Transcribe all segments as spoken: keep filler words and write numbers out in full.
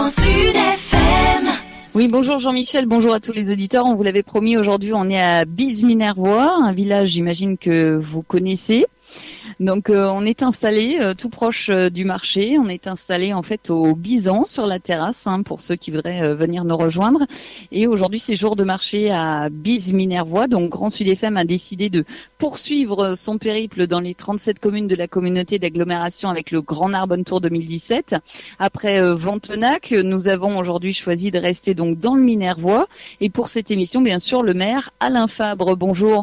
Sud F M. Oui, bonjour Jean-Michel, bonjour à tous les auditeurs. On vous l'avait promis, aujourd'hui on est à Bise-Minervois, un village j'imagine que vous connaissez. Donc euh, on est installé euh, tout proche euh, du marché, on est installé en fait au Bisan sur la terrasse hein, pour ceux qui voudraient euh, venir nous rejoindre. Et aujourd'hui c'est jour de marché à Bise-Minervois, donc Grand Sud F M a décidé de poursuivre son périple dans les trente-sept communes de la communauté d'agglomération avec le Grand Narbonne Tour deux mille dix-sept. Après euh, Ventenac, nous avons aujourd'hui choisi de rester donc dans le Minervois. Et pour cette émission, bien sûr, le maire Alain Fabre, bonjour.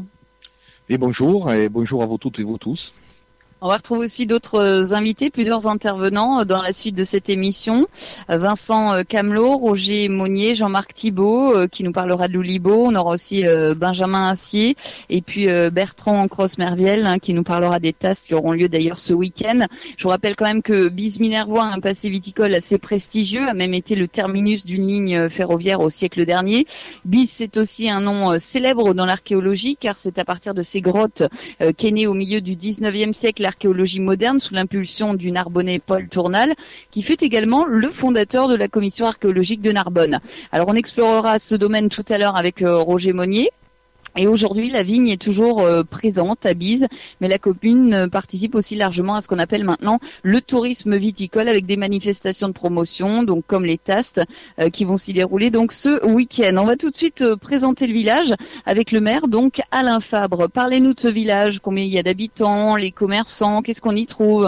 Et bonjour, et bonjour à vous toutes et vous tous. On va retrouver aussi d'autres invités, plusieurs intervenants dans la suite de cette émission. Vincent Camelot, Roger Monnier, Jean-Marc Thibault qui nous parlera de l'Oulibo. On aura aussi Benjamin Assier et puis Bertrand Cross-Merviel hein, qui nous parlera des tasses qui auront lieu d'ailleurs ce week-end. Je vous rappelle quand même que Bise-Minervois a un passé viticole assez prestigieux, a même été le terminus d'une ligne ferroviaire au siècle dernier. Bise, c'est aussi un nom célèbre dans l'archéologie car c'est à partir de ces grottes euh, qu'est né au milieu du dix-neuvième siècle l'archéologie moderne sous l'impulsion du Narbonnais Paul Tournal, qui fut également le fondateur de la commission archéologique de Narbonne. Alors on explorera ce domaine tout à l'heure avec euh, Roger Monnier. Et aujourd'hui, la vigne est toujours euh, présente à Bise, mais la commune euh, participe aussi largement à ce qu'on appelle maintenant le tourisme viticole avec des manifestations de promotion, donc comme les tastes euh, qui vont s'y dérouler donc ce week-end. On va tout de suite euh, présenter le village avec le maire, donc Alain Fabre. Parlez-nous de ce village, combien il y a d'habitants, les commerçants, qu'est-ce qu'on y trouve ?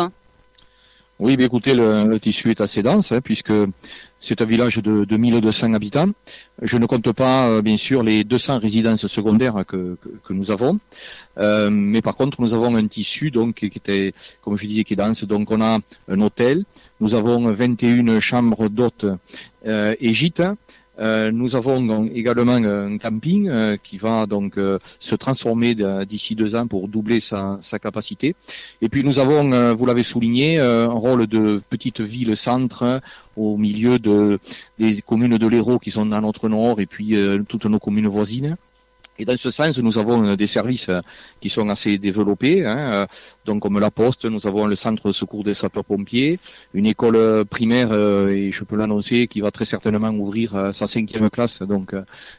Oui, bien écoutez, le, le tissu est assez dense, hein, puisque c'est un village de, de mille deux cents habitants. Je ne compte pas, euh, bien sûr, les deux cents résidences secondaires que, que, que nous avons. Euh, mais par contre, nous avons un tissu donc qui était, comme je disais, qui est dense. Donc on a un hôtel, nous avons vingt et une chambres d'hôtes euh, et gîtes. Euh, nous avons également un camping euh, qui va donc euh, se transformer d'ici deux ans pour doubler sa, sa capacité. Et puis nous avons, euh, vous l'avez souligné, euh, un rôle de petite ville-centre euh, au milieu de des communes de l'Hérault qui sont à notre nord et puis euh, toutes nos communes voisines. Et dans ce sens, nous avons des services qui sont assez développés, hein, donc comme la Poste, nous avons le centre de secours des sapeurs-pompiers, une école primaire, et je peux l'annoncer, qui va très certainement ouvrir sa cinquième classe donc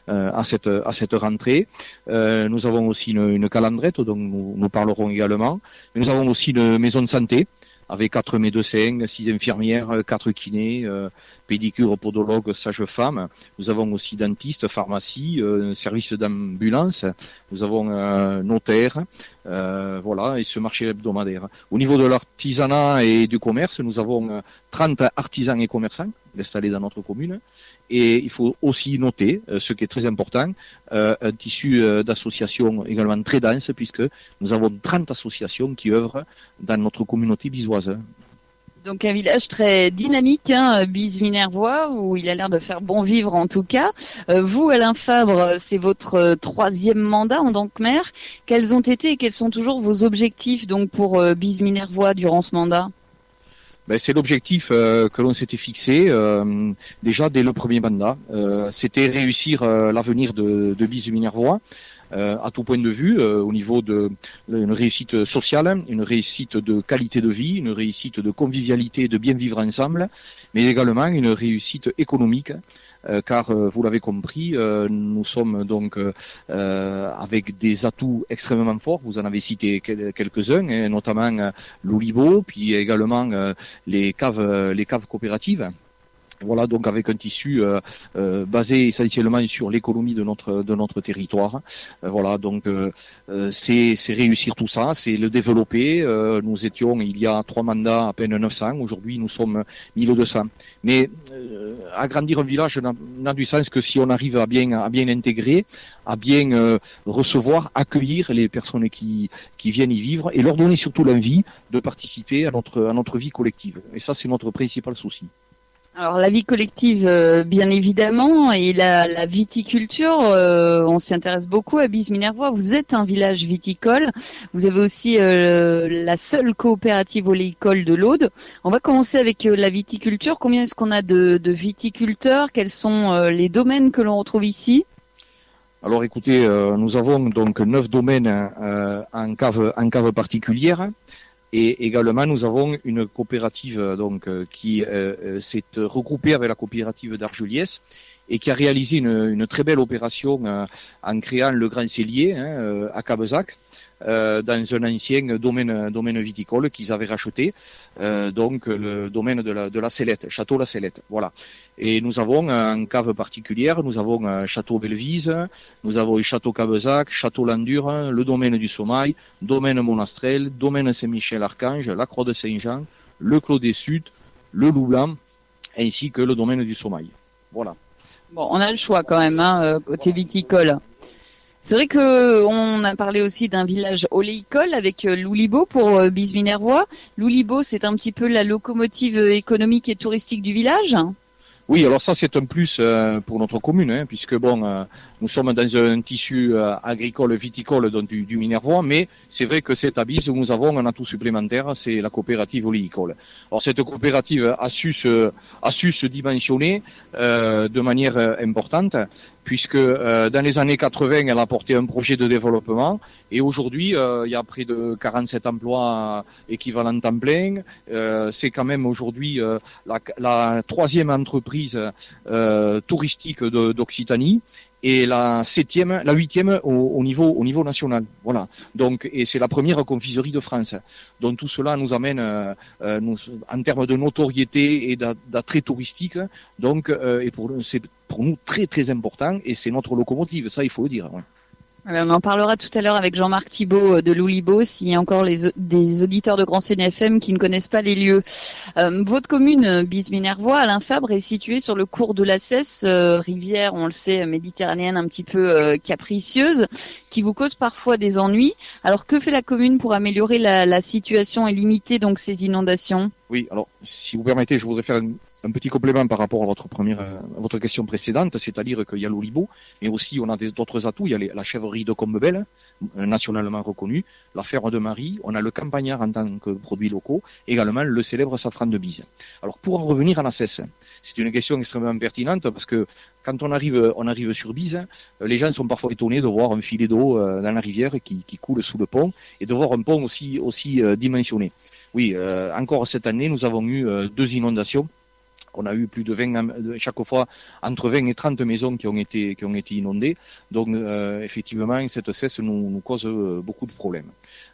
à cette à cette rentrée. Nous avons aussi une, une calandrette dont nous, nous parlerons également. Mais nous avons aussi une maison de santé avec quatre médecins, six infirmières, quatre kinés, euh, pédicure, podologue, sage-femme. Nous avons aussi dentiste, pharmacie, euh, service d'ambulance. Nous avons un notaire, euh, voilà, et ce marché hebdomadaire. Au niveau de l'artisanat et du commerce, nous avons trente artisans et commerçants installés dans notre commune. Et il faut aussi noter, euh, ce qui est très important, euh, un tissu euh, d'associations également très dense, puisque nous avons trente associations qui œuvrent dans notre communauté bisoise. Donc un village très dynamique, hein, Bise-Minervois, où il a l'air de faire bon vivre en tout cas. Euh, vous, Alain Fabre, c'est votre euh, troisième mandat en tant que maire. Quels ont été et quels sont toujours vos objectifs donc pour euh, Bise-Minervois durant ce mandat ? Ben, c'est l'objectif euh, que l'on s'était fixé euh, déjà dès le premier mandat. Euh, c'était réussir euh, l'avenir de, de Bise-Minervois euh, à tout point de vue, euh, au niveau de une réussite sociale, une réussite de qualité de vie, une réussite de convivialité, de bien vivre ensemble, mais également une réussite économique. Euh, car euh, vous l'avez compris, euh, nous sommes donc euh, avec des atouts extrêmement forts. Vous en avez cité quel- quelques-uns, hein, notamment euh, l'Oulibo, puis également euh, les caves, les caves coopératives. Voilà, donc avec un tissu euh, euh, basé essentiellement sur l'économie de notre de notre territoire. Euh, voilà, donc euh, c'est c'est réussir tout ça, c'est le développer. Euh, nous étions il y a trois mandats à peine neuf cents. Aujourd'hui, nous sommes mille deux cents. Mais euh, agrandir un village n'a, n'a du sens que si on arrive à bien à bien intégrer, à bien euh, recevoir, accueillir les personnes qui qui viennent y vivre et leur donner surtout l'envie de participer à notre à notre vie collective. Et ça, c'est notre principal souci. Alors la vie collective, euh, bien évidemment, et la, la viticulture, euh, on s'y intéresse beaucoup à Bise-Minervois. Vous êtes un village viticole. Vous avez aussi euh, la seule coopérative oléicole de l'Aude. On va commencer avec euh, la viticulture. Combien est-ce qu'on a de, de viticulteurs ? Quels sont euh, les domaines que l'on retrouve ici ? Alors écoutez, euh, nous avons donc neuf domaines euh, en cave en cave particulière. Et également, nous avons une coopérative donc qui euh, s'est regroupée avec la coopérative d'Argeliès et qui a réalisé une, une très belle opération euh, en créant le Grand Cellier hein, euh, à Cabezac, euh, dans un ancien domaine, domaine viticole qu'ils avaient racheté, euh, donc le domaine de la, de la Sellette, Château La Sellette. Voilà. Et nous avons une cave particulière, nous avons un Château Bellevise, nous avons le Château Cabezac, Château Landure, le domaine du Sommail, domaine Monastrel, domaine Saint-Michel-Archange, la Croix de Saint-Jean, le Clos des Sud, le Loup Blanc, ainsi que le domaine du Sommail. Voilà. Bon, on a le choix quand même, hein, côté viticole. C'est vrai que on a parlé aussi d'un village oléicole avec Loulibo pour Bise-Minervois. Loulibo, c'est un petit peu la locomotive économique et touristique du village. Oui, alors ça c'est un plus euh, pour notre commune, hein, puisque bon, euh, nous sommes dans un tissu euh, agricole viticole donc du, du Minervois, mais c'est vrai que cette Bise où nous avons un atout supplémentaire, c'est la coopérative oléicole. Alors cette coopérative a su se, a su se dimensionner euh, de manière euh, importante, puisque euh, dans les années quatre-vingts, elle a porté un projet de développement, et aujourd'hui, euh, il y a près de quarante-sept emplois équivalents temps plein. Euh, c'est quand même aujourd'hui euh, la, la troisième entreprise euh, touristique de, d'Occitanie. Et la septième, la huitième au, au niveau au niveau national, voilà. Donc et c'est la première confiserie de France. Donc tout cela nous amène, euh, nous, en termes de notoriété et d'attrait touristique. Donc euh, et pour c'est pour nous très très important et c'est notre locomotive, ça il faut le dire. Ouais. Alors, on en parlera tout à l'heure avec Jean-Marc Thibault de Loulibo, s'il y a encore les, des auditeurs de Grand Sud F M qui ne connaissent pas les lieux. Euh, votre commune, Bise-Minervois, Alain Fabre, est située sur le cours de la Cesse, euh, rivière, on le sait, méditerranéenne un petit peu euh, capricieuse, qui vous cause parfois des ennuis. Alors, que fait la commune pour améliorer la, la situation et limiter donc ces inondations ? Oui, alors, si vous permettez, je voudrais faire un, un petit complément par rapport à votre première, à votre question précédente, c'est-à-dire qu'il y a Loulibo, mais aussi on a d'autres atouts. Il y a les, la chèvrerie de Combebel, nationalement reconnue, la ferme de Marie, on a le campagnard en tant que produits locaux, également le célèbre safran de Bise. Alors, pour en revenir à la Cesse, c'est une question extrêmement pertinente parce que quand on arrive, on arrive sur Bise, les gens sont parfois étonnés de voir un filet d'eau dans la rivière qui, qui coule sous le pont et de voir un pont aussi, aussi euh, dimensionné. Oui, euh, encore cette année, nous avons eu euh, deux inondations. On a eu plus de vingt, chaque fois, entre vingt et trente maisons qui ont été, qui ont été inondées. Donc, euh, effectivement, cette cesse nous, nous cause euh, beaucoup de problèmes.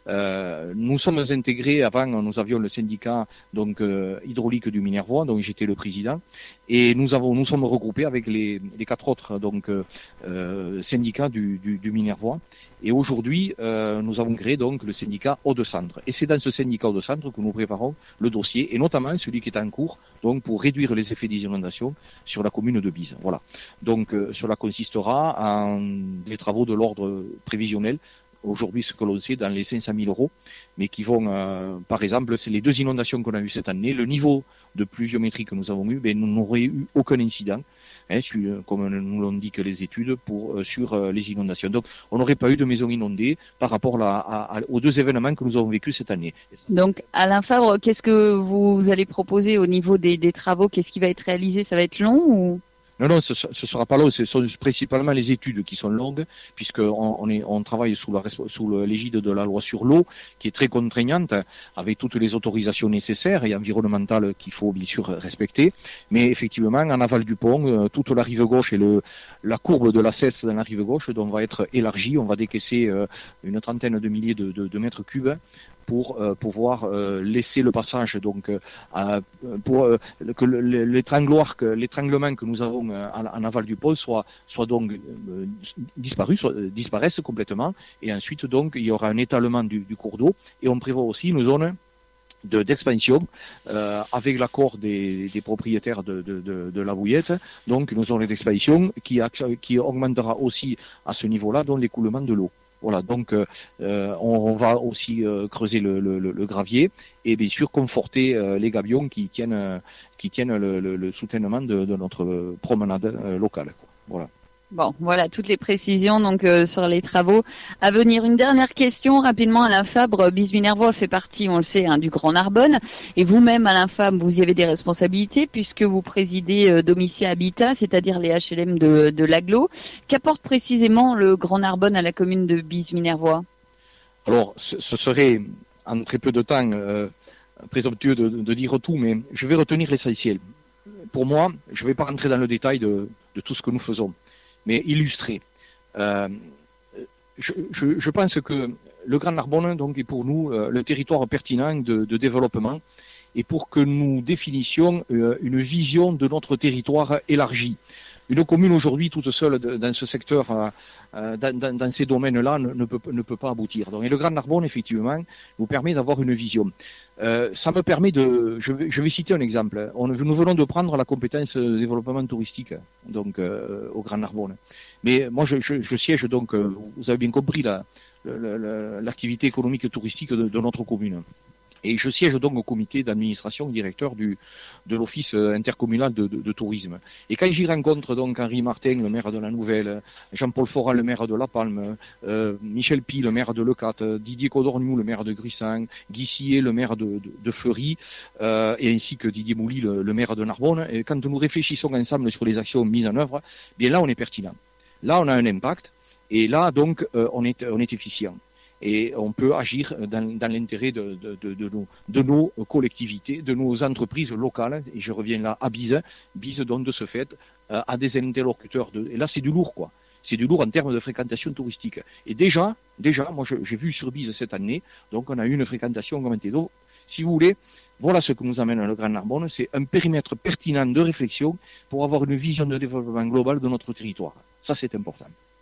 Euh, nous sommes intégrés, avant, nous avions le syndicat, donc, euh, hydraulique du Minervois, dont j'étais le président. Et nous avons, nous sommes regroupés avec les, les quatre autres, donc, euh, syndicats du, du, du Minervois. Et aujourd'hui, euh, nous avons créé donc le syndicat Hauts-de-Centre. Et c'est dans ce syndicat Hauts-de-Centre que nous préparons le dossier, et notamment celui qui est en cours, donc pour réduire les effets des inondations sur la commune de Bise. Voilà. Donc euh, cela consistera en des travaux de l'ordre prévisionnel. Aujourd'hui, ce que l'on sait, dans les cinq cent mille euros, mais qui vont, euh, par exemple, c'est les deux inondations qu'on a eues cette année, le niveau de pluviométrie que nous avons eu, ben, nous n'aurions eu aucun incident, hein, sur, comme nous l'ont dit que les études, pour, euh, sur euh, les inondations. Donc, on n'aurait pas eu de maisons inondées par rapport à, à, à, aux deux événements que nous avons vécus cette année. Donc, Alain Fabre, qu'est-ce que vous allez proposer au niveau des, des travaux ? Qu'est-ce qui va être réalisé ? Ça va être long ou... Non, non, ce, ce sera pas long. Ce sont principalement les études qui sont longues, puisque on, on, est, on travaille sous la sous l'égide de la loi sur l'eau, qui est très contraignante, avec toutes les autorisations nécessaires et environnementales qu'il faut bien sûr respecter. Mais effectivement, en aval du pont, toute la rive gauche et le la courbe de la Cesse dans la rive gauche, donc va être élargie. On va décaisser une trentaine de milliers de, de, de mètres cubes pour euh, pouvoir euh, laisser le passage donc euh, à, pour euh, que l'étrangloir que l'étranglement que nous avons euh, en, en aval du pôle soit soit donc euh, disparu soit, euh, disparaisse complètement et ensuite donc il y aura un étalement du, du cours d'eau et on prévoit aussi une zone de d'expansion euh, avec l'accord des, des propriétaires de, de, de, de la bouillette, donc une zone d'expansion qui, qui augmentera aussi à ce niveau-là donc l'écoulement de l'eau. Voilà, donc euh, on, on va aussi euh, creuser le, le, le gravier et bien sûr conforter euh, les gabions qui tiennent euh, qui tiennent le, le, le soutènement de, de notre promenade euh, locale. Quoi. Voilà. Bon, voilà toutes les précisions donc euh, sur les travaux à venir. Une dernière question rapidement, Alain Fabre. Bise-Minervois fait partie, on le sait, hein, du Grand Narbonne. Et vous-même, Alain Fabre, vous y avez des responsabilités puisque vous présidez euh, Domitia Habitat, c'est-à-dire les H L M de, de l'Agglo. Qu'apporte précisément le Grand Narbonne à la commune de Bise-Minervois ? Alors, ce, ce serait en très peu de temps, euh, présomptueux de, de dire tout, mais je vais retenir l'essentiel. Pour moi, je ne vais pas rentrer dans le détail de, de tout ce que nous faisons, mais illustrer. Euh, je, je, je pense que le Grand Narbonne donc, est pour nous euh, le territoire pertinent de, de développement et pour que nous définissions euh, une vision de notre territoire élargi. Une commune aujourd'hui toute seule dans ce secteur, euh, dans, dans, dans ces domaines-là, ne, ne, peut, ne peut pas aboutir. Donc, et le Grand Narbonne, effectivement, nous permet d'avoir une vision. Euh, ça me permet de, je vais, je vais citer un exemple. On, nous venons de prendre la compétence de développement touristique, donc euh, au Grand Narbonne. Mais moi, je, je, je siège donc, euh, vous avez bien compris, la, la, la, l'activité économique et touristique de, de notre commune. Et je siège donc au comité d'administration directeur du, de l'office intercommunal de, de, de tourisme. Et quand j'y rencontre donc Henri Martin, le maire de la Nouvelle, Jean-Paul Foran, le maire de La Palme, euh, Michel Pi, le maire de Lecate, Didier Codorniou, le maire de Gruissan, Guy Sillet, le maire de, de, de Fleury, euh, et ainsi que Didier Mouly, le, le maire de Narbonne, et quand nous réfléchissons ensemble sur les actions mises en œuvre, bien là on est pertinent. Là on a un impact, et là donc euh, on est, on est efficient. Et on peut agir dans, dans l'intérêt de, de, de, de, nos, de nos collectivités, de nos entreprises locales. Et je reviens là à Bise. Bise donne de ce fait euh, à des interlocuteurs. De, et là, c'est du lourd, quoi. C'est du lourd en termes de fréquentation touristique. Et déjà, déjà, moi, je, j'ai vu sur Bise cette année, donc on a eu une fréquentation augmentée. Donc, si vous voulez, voilà ce que nous amène le Grand Narbonne. C'est un périmètre pertinent de réflexion pour avoir une vision de développement global de notre territoire. Ça, c'est important.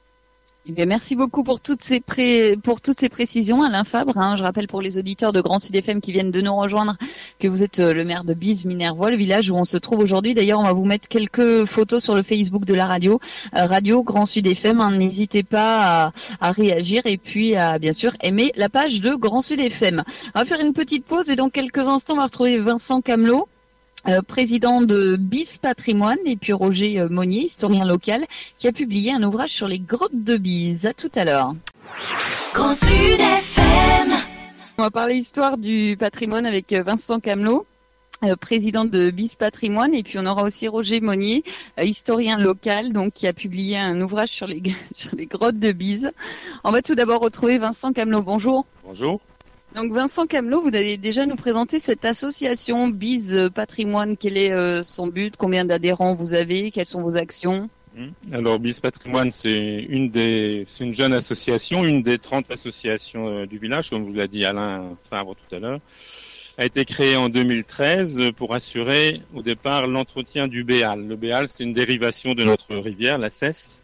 Eh bien, merci beaucoup pour toutes ces pré... pour toutes ces précisions, Alain Fabre. Hein. Je rappelle pour les auditeurs de Grand Sud F M qui viennent de nous rejoindre que vous êtes le maire de Bise-Minervois, le village où on se trouve aujourd'hui. D'ailleurs, on va vous mettre quelques photos sur le Facebook de la radio, euh, Radio Grand Sud F M. Hein. N'hésitez pas à, à réagir et puis à bien sûr aimer la page de Grand Sud F M. On va faire une petite pause et dans quelques instants, on va retrouver Vincent Camelot. Euh, président de Bise Patrimoine, et puis Roger euh, Monnier, historien local, qui a publié un ouvrage sur les grottes de Bise. À tout à l'heure. Grand Sud F M. On va parler histoire du patrimoine avec euh, Vincent Camelot, euh, président de Bise Patrimoine, et puis on aura aussi Roger Monnier, euh, historien local, donc qui a publié un ouvrage sur les sur les grottes de Bise. On va tout d'abord retrouver Vincent Camelot. Bonjour. Bonjour. Donc Vincent Camelot, vous allez déjà nous présenter cette association Bise Patrimoine. Quel est euh, son but? Combien d'adhérents vous avez? Quelles sont vos actions? Alors Bise Patrimoine, c'est une des, c'est une jeune association, une des trente associations euh, du village, comme vous l'a dit Alain Fabre tout à l'heure. A été créée en deux mille treize pour assurer au départ l'entretien du Béal. Le Béal, c'est une dérivation de notre rivière, la Cesse,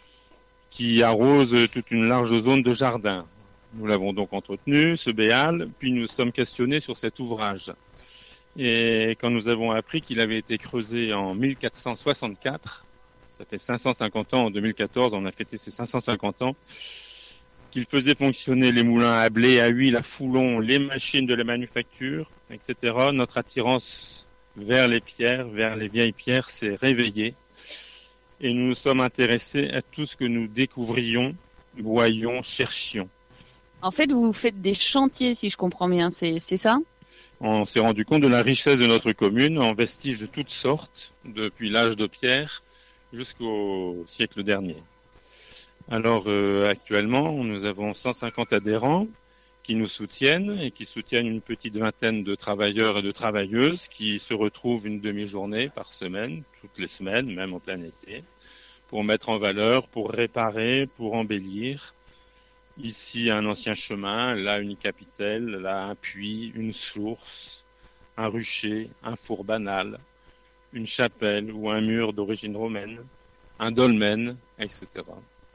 qui arrose toute une large zone de jardin. Nous l'avons donc entretenu, ce béal, puis nous sommes questionnés sur cet ouvrage. Et quand nous avons appris qu'il avait été creusé en mille quatre cent soixante-quatre, ça fait cinq cent cinquante ans, en deux mille quatorze, on a fêté ces cinq cent cinquante ans, qu'il faisait fonctionner les moulins à blé, à huile, à foulon, les machines de la manufacture, et cetera, notre attirance vers les pierres, vers les vieilles pierres s'est réveillée. Et nous nous sommes intéressés à tout ce que nous découvrions, voyions, cherchions. En fait, vous faites des chantiers, si je comprends bien, c'est, c'est ça? On s'est rendu compte de la richesse de notre commune en vestiges de toutes sortes, depuis l'âge de pierre jusqu'au siècle dernier. Alors euh, actuellement, nous avons cent cinquante adhérents qui nous soutiennent et qui soutiennent une petite vingtaine de travailleurs et de travailleuses qui se retrouvent une demi-journée par semaine, toutes les semaines, même en plein été, pour mettre en valeur, pour réparer, pour embellir. Ici, un ancien chemin, là, une capitelle, là, un puits, une source, un rucher, un four banal, une chapelle ou un mur d'origine romaine, un dolmen, et cetera.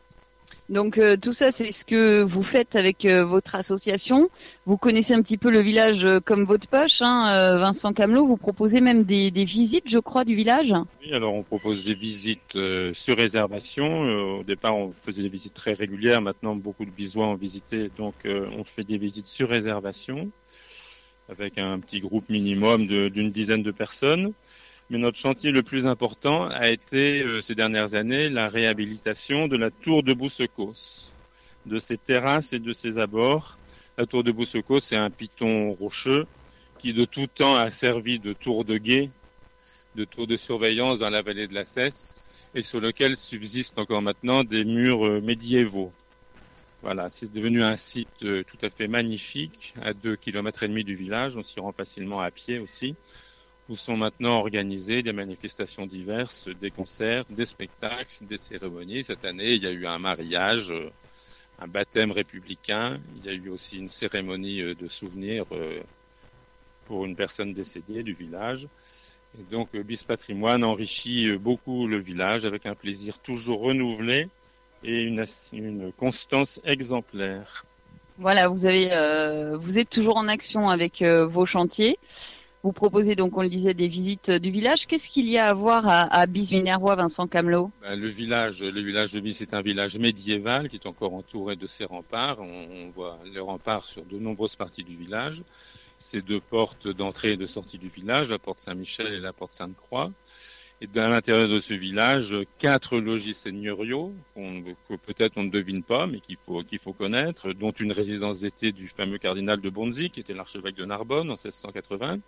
Donc euh, tout ça, c'est ce que vous faites avec euh, votre association. Vous connaissez un petit peu le village euh, comme votre poche, hein, euh, Vincent Camelot. Vous proposez même des, des visites, je crois, du village. Oui, alors on propose des visites euh, sur réservation. Euh, au départ, on faisait des visites très régulières. Maintenant, beaucoup de Bisois ont visité, donc euh, on fait des visites sur réservation avec un petit groupe minimum de, d'une dizaine de personnes. Mais notre chantier le plus important a été, euh, ces dernières années, la réhabilitation de la tour de Boussecos, de ses terrasses et de ses abords. La tour de Boussecos, c'est un piton rocheux qui de tout temps a servi de tour de guet, de tour de surveillance dans la vallée de la Cesse, et sur lequel subsistent encore maintenant des murs euh, médiévaux. Voilà, c'est devenu un site euh, tout à fait magnifique, à deux kilomètres et demi du village. On s'y rend facilement à pied aussi, où sont maintenant organisées des manifestations diverses, des concerts, des spectacles, des cérémonies. Cette année, il y a eu un mariage, euh, un baptême républicain. Il y a eu aussi une cérémonie euh, de souvenir euh, pour une personne décédée du village. Et donc, euh, BIZ Patrimoine enrichit euh, beaucoup le village avec un plaisir toujours renouvelé et une, une constance exemplaire. Voilà, vous avez, euh, vous êtes toujours en action avec euh, vos chantiers. Vous proposez donc, on le disait, des visites du village. Qu'est-ce qu'il y a à voir à, à Bize-Minervois, Vincent Camelot? Ben, le village, le village de Bize, c'est un village médiéval qui est encore entouré de ses remparts. On, on voit les remparts sur de nombreuses parties du village. Ces deux portes d'entrée et de sortie du village, la porte Saint-Michel et la porte Sainte-Croix. Et dans l'intérieur de ce village, quatre logis seigneuriaux qu'on, que peut-être on ne devine pas, mais qu'il faut, qu'il faut connaître, dont une résidence d'été du fameux cardinal de Bondy, qui était l'archevêque de Narbonne en seize cent quatre-vingts.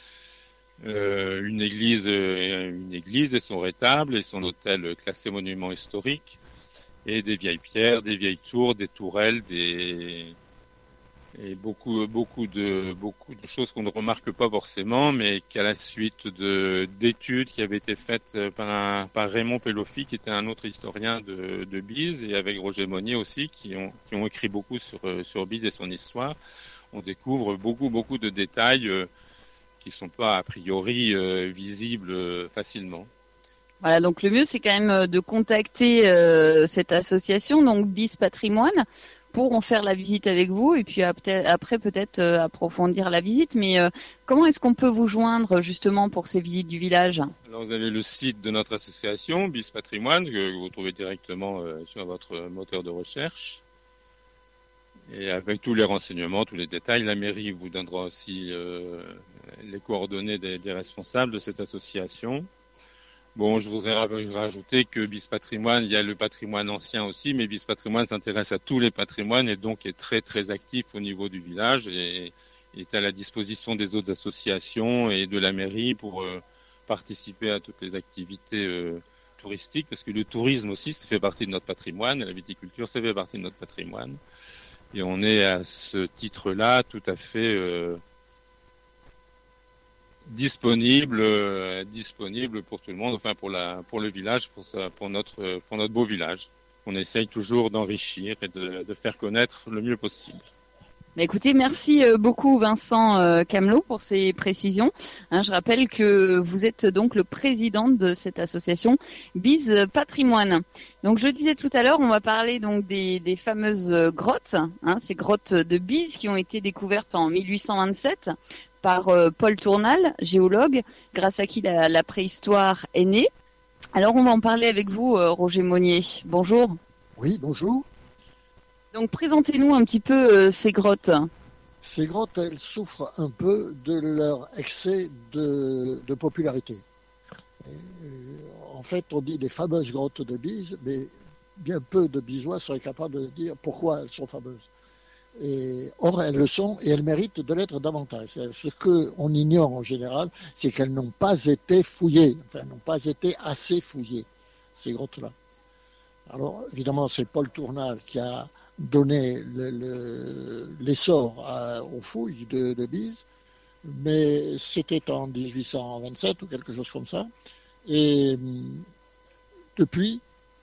Euh, une église, une église et son rétable et son hôtel classé monument historique, et des vieilles pierres, des vieilles tours, des tourelles, des et beaucoup, beaucoup de, beaucoup de choses qu'on ne remarque pas forcément, mais qu'à la suite de, d'études qui avaient été faites par, un, par Raymond Peloffi, qui était un autre historien de, de Bize, et avec Roger Monnier aussi, qui ont, qui ont écrit beaucoup sur, sur Bize et son histoire, on découvre beaucoup, beaucoup de détails euh, qui sont pas a priori euh, visibles euh, facilement. Voilà, donc le mieux, c'est quand même de contacter euh, cette association, donc BIZ Patrimoine, pour en faire la visite avec vous et puis après peut-être euh, approfondir la visite. Mais euh, comment est-ce qu'on peut vous joindre justement pour ces visites du village? Alors vous avez le site de notre association, BIZ Patrimoine, que vous trouvez directement euh, sur votre moteur de recherche. Et avec tous les renseignements, tous les détails, la mairie vous donnera aussi euh, les coordonnées des, des responsables de cette association. Bon, je voudrais rajouter que BIZ Patrimoine, il y a le patrimoine ancien aussi, mais BIZ Patrimoine s'intéresse à tous les patrimoines et donc est très très actif au niveau du village et est à la disposition des autres associations et de la mairie pour euh, participer à toutes les activités euh, touristiques, parce que le tourisme aussi, ça fait partie de notre patrimoine, et la viticulture, ça fait partie de notre patrimoine. Et on est à ce titre-là tout à fait euh, disponible, euh, disponible pour tout le monde, enfin pour la, pour le village, pour ça, pour notre, pour notre beau village. On essaye toujours d'enrichir et de, de faire connaître le mieux possible. Bah écoutez, merci beaucoup Vincent euh, Camelot pour ces précisions. Hein, je rappelle que vous êtes donc le président de cette association BIZ Patrimoine. Donc je le disais tout à l'heure, on va parler donc des, des fameuses grottes, hein, ces grottes de Bize qui ont été découvertes en mille huit cent vingt-sept par euh, Paul Tournal, géologue, grâce à qui la, la préhistoire est née. Alors on va en parler avec vous, euh, Roger Monnier. Bonjour. Oui, bonjour. Donc présentez-nous un petit peu euh, ces grottes. Ces grottes, elles souffrent un peu de leur excès de, de popularité. Et, euh, en fait, on dit les fameuses grottes de Bize, mais bien peu de Bizois seraient capables de dire pourquoi elles sont fameuses. Et, or, elles le sont et elles méritent de l'être davantage. Ce qu'on ignore en général, c'est qu'elles n'ont pas été fouillées, enfin, n'ont pas été assez fouillées, ces grottes-là. Alors, évidemment, c'est Paul Tournal qui a donné le, le, l'essor à, aux fouilles de, de Bize, mais c'était en dix-huit cent vingt-sept ou quelque chose comme ça. Et depuis,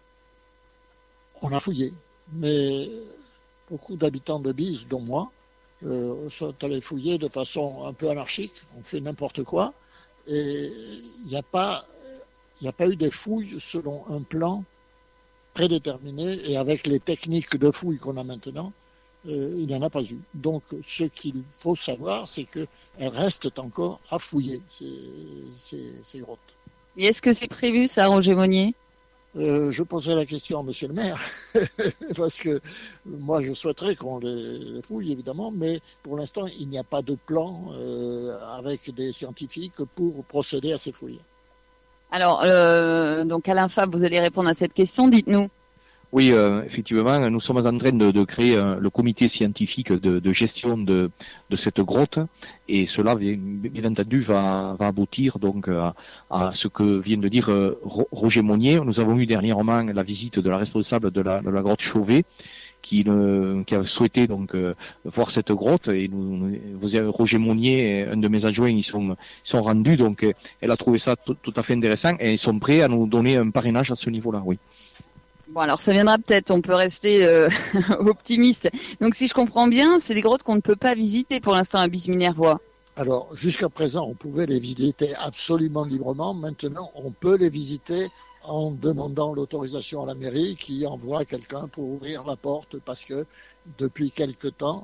on a fouillé. Mais beaucoup d'habitants de Bize, dont moi, euh, sont allés fouiller de façon un peu anarchique. On fait n'importe quoi. Et il n'y a pas, il n'y a pas eu des fouilles selon un plan prédéterminé, et avec les techniques de fouille qu'on a maintenant, euh, il n'y en a pas eu. Donc, ce qu'il faut savoir, c'est qu'elles restent encore à fouiller, ces, ces, ces grottes. Et est-ce que c'est prévu, ça, Roger Monnier ? euh, Je poserai la question à monsieur le maire, parce que moi, je souhaiterais qu'on les, les fouille, évidemment, mais pour l'instant, il n'y a pas de plan euh, avec des scientifiques pour procéder à ces fouilles. Alors, euh, donc Alain Fabre, vous allez répondre à cette question, dites-nous. Oui, euh, effectivement, nous sommes en train de, de créer euh, le comité scientifique de, de gestion de, de cette grotte, et cela, bien, bien entendu, va, va aboutir donc à, à ce que vient de dire euh, Roger Monnier. Nous avons eu dernièrement la visite de la responsable de la, de la grotte Chauvet, qui, ne, qui a souhaité donc euh, voir cette grotte, et nous, vous avez Roger Monnier, un de mes adjoints, ils sont, ils sont rendus, donc euh, elle a trouvé ça tout, tout à fait intéressant, et ils sont prêts à nous donner un parrainage à ce niveau-là, oui. Bon, alors ça viendra peut-être, on peut rester euh, optimiste. Donc si je comprends bien, c'est des grottes qu'on ne peut pas visiter pour l'instant à Bise-Minervois. Alors, jusqu'à présent, on pouvait les visiter absolument librement. Maintenant, on peut les visiter en demandant l'autorisation à la mairie qui envoie quelqu'un pour ouvrir la porte, parce que depuis quelque temps,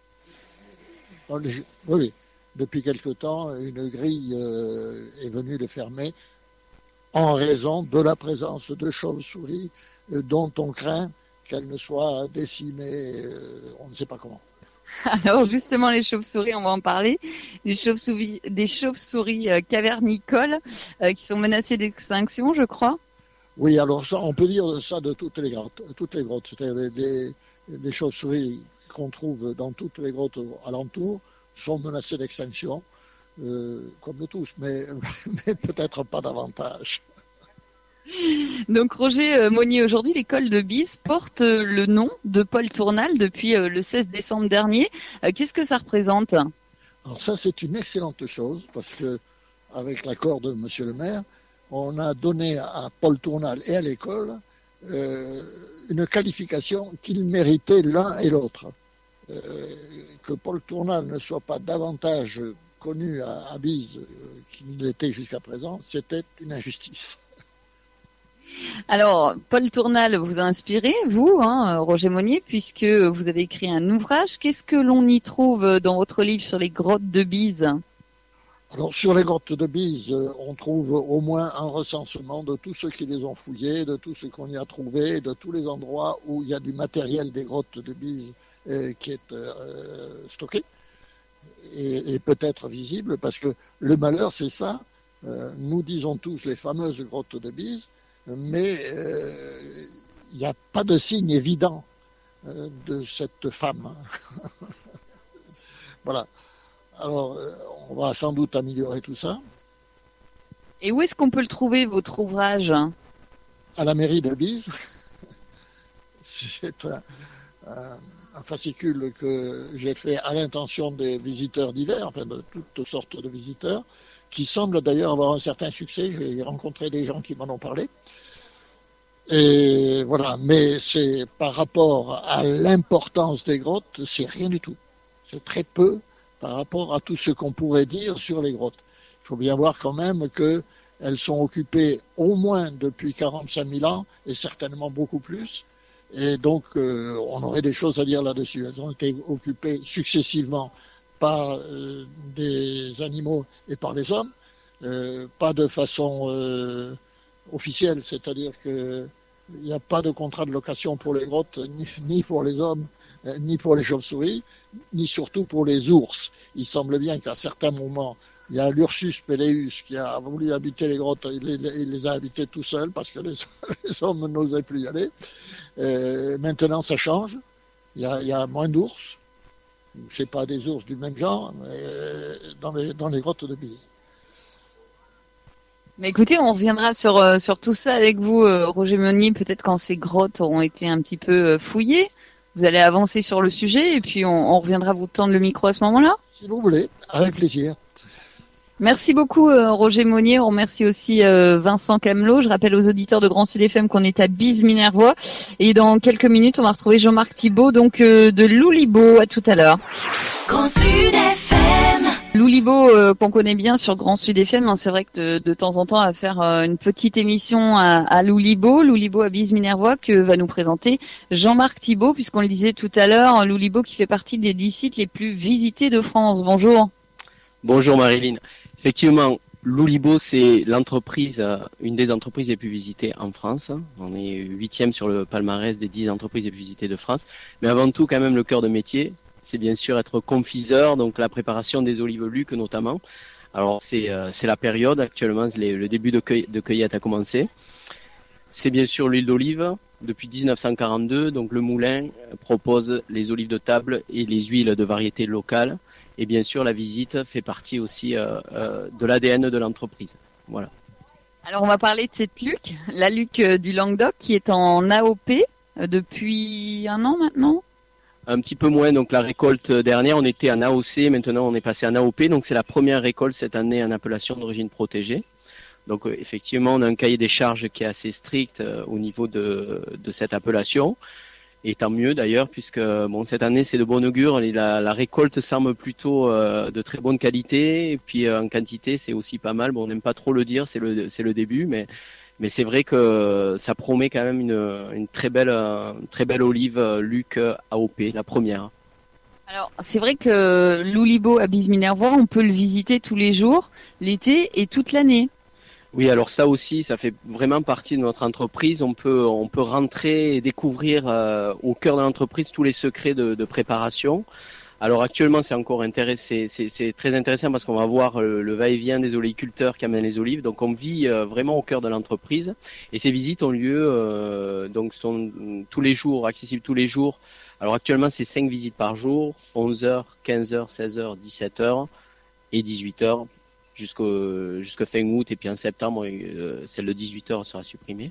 dans les, oui, depuis quelque temps, une grille euh, est venue les fermer en raison de la présence de chauves-souris euh, dont on craint qu'elles ne soient décimées, euh, on ne sait pas comment. Alors justement, les chauves-souris, on va en parler. Des chauves-souris, des chauves-souris euh, cavernicoles euh, qui sont menacées d'extinction, je crois. Oui, alors ça, on peut dire ça de toutes les grottes, toutes les grottes. C'est-à-dire les, les chauves-souris qu'on trouve dans toutes les grottes alentours sont menacées d'extinction, euh, comme nous tous, mais, mais peut-être pas davantage. Donc Roger Monnier, aujourd'hui l'école de Bise porte le nom de Paul Tournal depuis le seize décembre dernier. Qu'est-ce que ça représente ? Alors ça, c'est une excellente chose, parce que avec l'accord de Monsieur le maire, on a donné à Paul Tournal et à l'école euh, une qualification qu'ils méritaient l'un et l'autre. Euh, que Paul Tournal ne soit pas davantage connu à, à Bise qu'il l'était jusqu'à présent, c'était une injustice. Alors, Paul Tournal vous a inspiré, vous, hein, Roger Monnier, puisque vous avez écrit un ouvrage. Qu'est-ce que l'on y trouve dans votre livre sur les grottes de Bise ? Alors, sur les grottes de Bise, on trouve au moins un recensement de tous ceux qui les ont fouillés, de tout ce qu'on y a trouvé, de tous les endroits où il y a du matériel des grottes de Bise euh, qui est euh, stocké et, et peut-être visible, parce que le malheur, c'est ça. Euh, nous disons tous les fameuses grottes de Bise, mais il euh, n'y a pas de signe évident euh, de cette femme. Voilà. Alors, euh, on va sans doute améliorer tout ça. Et où est-ce qu'on peut le trouver, votre ouvrage ? À la mairie de Bise. C'est un, un, un fascicule que j'ai fait à l'intention des visiteurs divers, enfin de toutes sortes de visiteurs, qui semble d'ailleurs avoir un certain succès. J'ai rencontré des gens qui m'en ont parlé. Et voilà, mais c'est par rapport à l'importance des grottes, c'est rien du tout. C'est très peu par rapport à tout ce qu'on pourrait dire sur les grottes. Il faut bien voir quand même qu'elles sont occupées au moins depuis quarante-cinq mille ans, et certainement beaucoup plus. Et donc, euh, on aurait des choses à dire là-dessus. Elles ont été occupées successivement par euh, des animaux et par des hommes, euh, pas de façon euh, officielle, c'est-à-dire que il n'y a pas de contrat de location pour les grottes, ni, ni pour les hommes, euh, ni pour les chauves-souris, ni surtout pour les ours. Il semble bien qu'à certains moments, il y a l'Ursus Péléus qui a voulu habiter les grottes, il les, il les a habitées tout seul parce que les, les hommes n'osaient plus y aller. Euh, maintenant, ça change. Il y a, il y a moins d'ours. C'est pas des ours du même genre, mais dans les, dans les grottes de Bise. Mais écoutez, on reviendra sur, euh, sur tout ça avec vous, euh, Roger Monnier, peut-être quand ces grottes auront été un petit peu euh, fouillées. Vous allez avancer sur le sujet et puis on, on reviendra vous tendre le micro à ce moment-là. Si vous voulez, avec plaisir. Merci beaucoup euh, Roger Monnier, on remercie aussi euh, Vincent Camelot. Je rappelle aux auditeurs de Grand Sud F M qu'on est à Bise-Minervois et dans quelques minutes on va retrouver Jean-Marc Thibault donc euh, de Loulibo. À tout à l'heure. Grand Sud F M. Loulibo euh, qu'on connaît bien sur Grand Sud F M, hein, c'est vrai que de, de temps en temps à faire euh, une petite émission à, à Loulibo, Loulibo à Bise-Minervois que va nous présenter Jean-Marc Thibault, puisqu'on le disait tout à l'heure, Loulibo qui fait partie des dix sites les plus visités de France. Bonjour. Bonjour Marilyn. Effectivement, Loulibo, c'est l'entreprise, euh, une des entreprises les plus visitées en France. On est huitième sur le palmarès des dix entreprises les plus visitées de France. Mais avant tout, quand même, le cœur de métier, c'est bien sûr être confiseur, donc la préparation des olives luques notamment. Alors, c'est euh, c'est la période, actuellement, les, le début de, cueille, de cueillette a commencé. C'est bien sûr l'huile d'olive. Depuis dix-neuf cent quarante-deux, donc le moulin propose les olives de table et les huiles de variété locale. Et bien sûr, la visite fait partie aussi euh, euh, de l'A D N de l'entreprise. Voilà. Alors, on va parler de cette luc, la luc du Languedoc qui est en A O P. euh, depuis un an maintenant. Un petit peu moins, donc la récolte dernière, on était en A O C, maintenant on est passé en A O P, donc c'est la première récolte cette année en appellation d'origine protégée. Donc euh, effectivement, on a un cahier des charges qui est assez strict euh, au niveau de, de cette appellation, et tant mieux d'ailleurs, puisque bon cette année c'est de bon augure, et la, la récolte semble plutôt euh, de très bonne qualité, et puis euh, en quantité c'est aussi pas mal. Bon, on n'aime pas trop le dire, c'est le, c'est le début, mais Mais c'est vrai que ça promet quand même une, une très belle, une très belle olive Luc A O P, la première. Alors, c'est vrai que l'Oulibo à Bise-Minervois, on peut le visiter tous les jours, l'été et toute l'année. Oui, alors ça aussi, ça fait vraiment partie de notre entreprise. On peut, on peut rentrer et découvrir euh, au cœur de l'entreprise tous les secrets de, de préparation. Alors actuellement, c'est encore intéressant, c'est, c'est très intéressant parce qu'on va voir le, le va-et-vient des oléiculteurs qui amènent les olives. Donc on vit euh, vraiment au cœur de l'entreprise. Et ces visites ont lieu, euh, donc sont tous les jours, accessibles tous les jours. Alors actuellement, c'est cinq visites par jour, onze heures, quinze heures, seize heures, dix-sept heures et dix-huit heures jusqu'au, jusqu'à fin août. Et puis en septembre, euh, celle de dix-huit heures sera supprimée.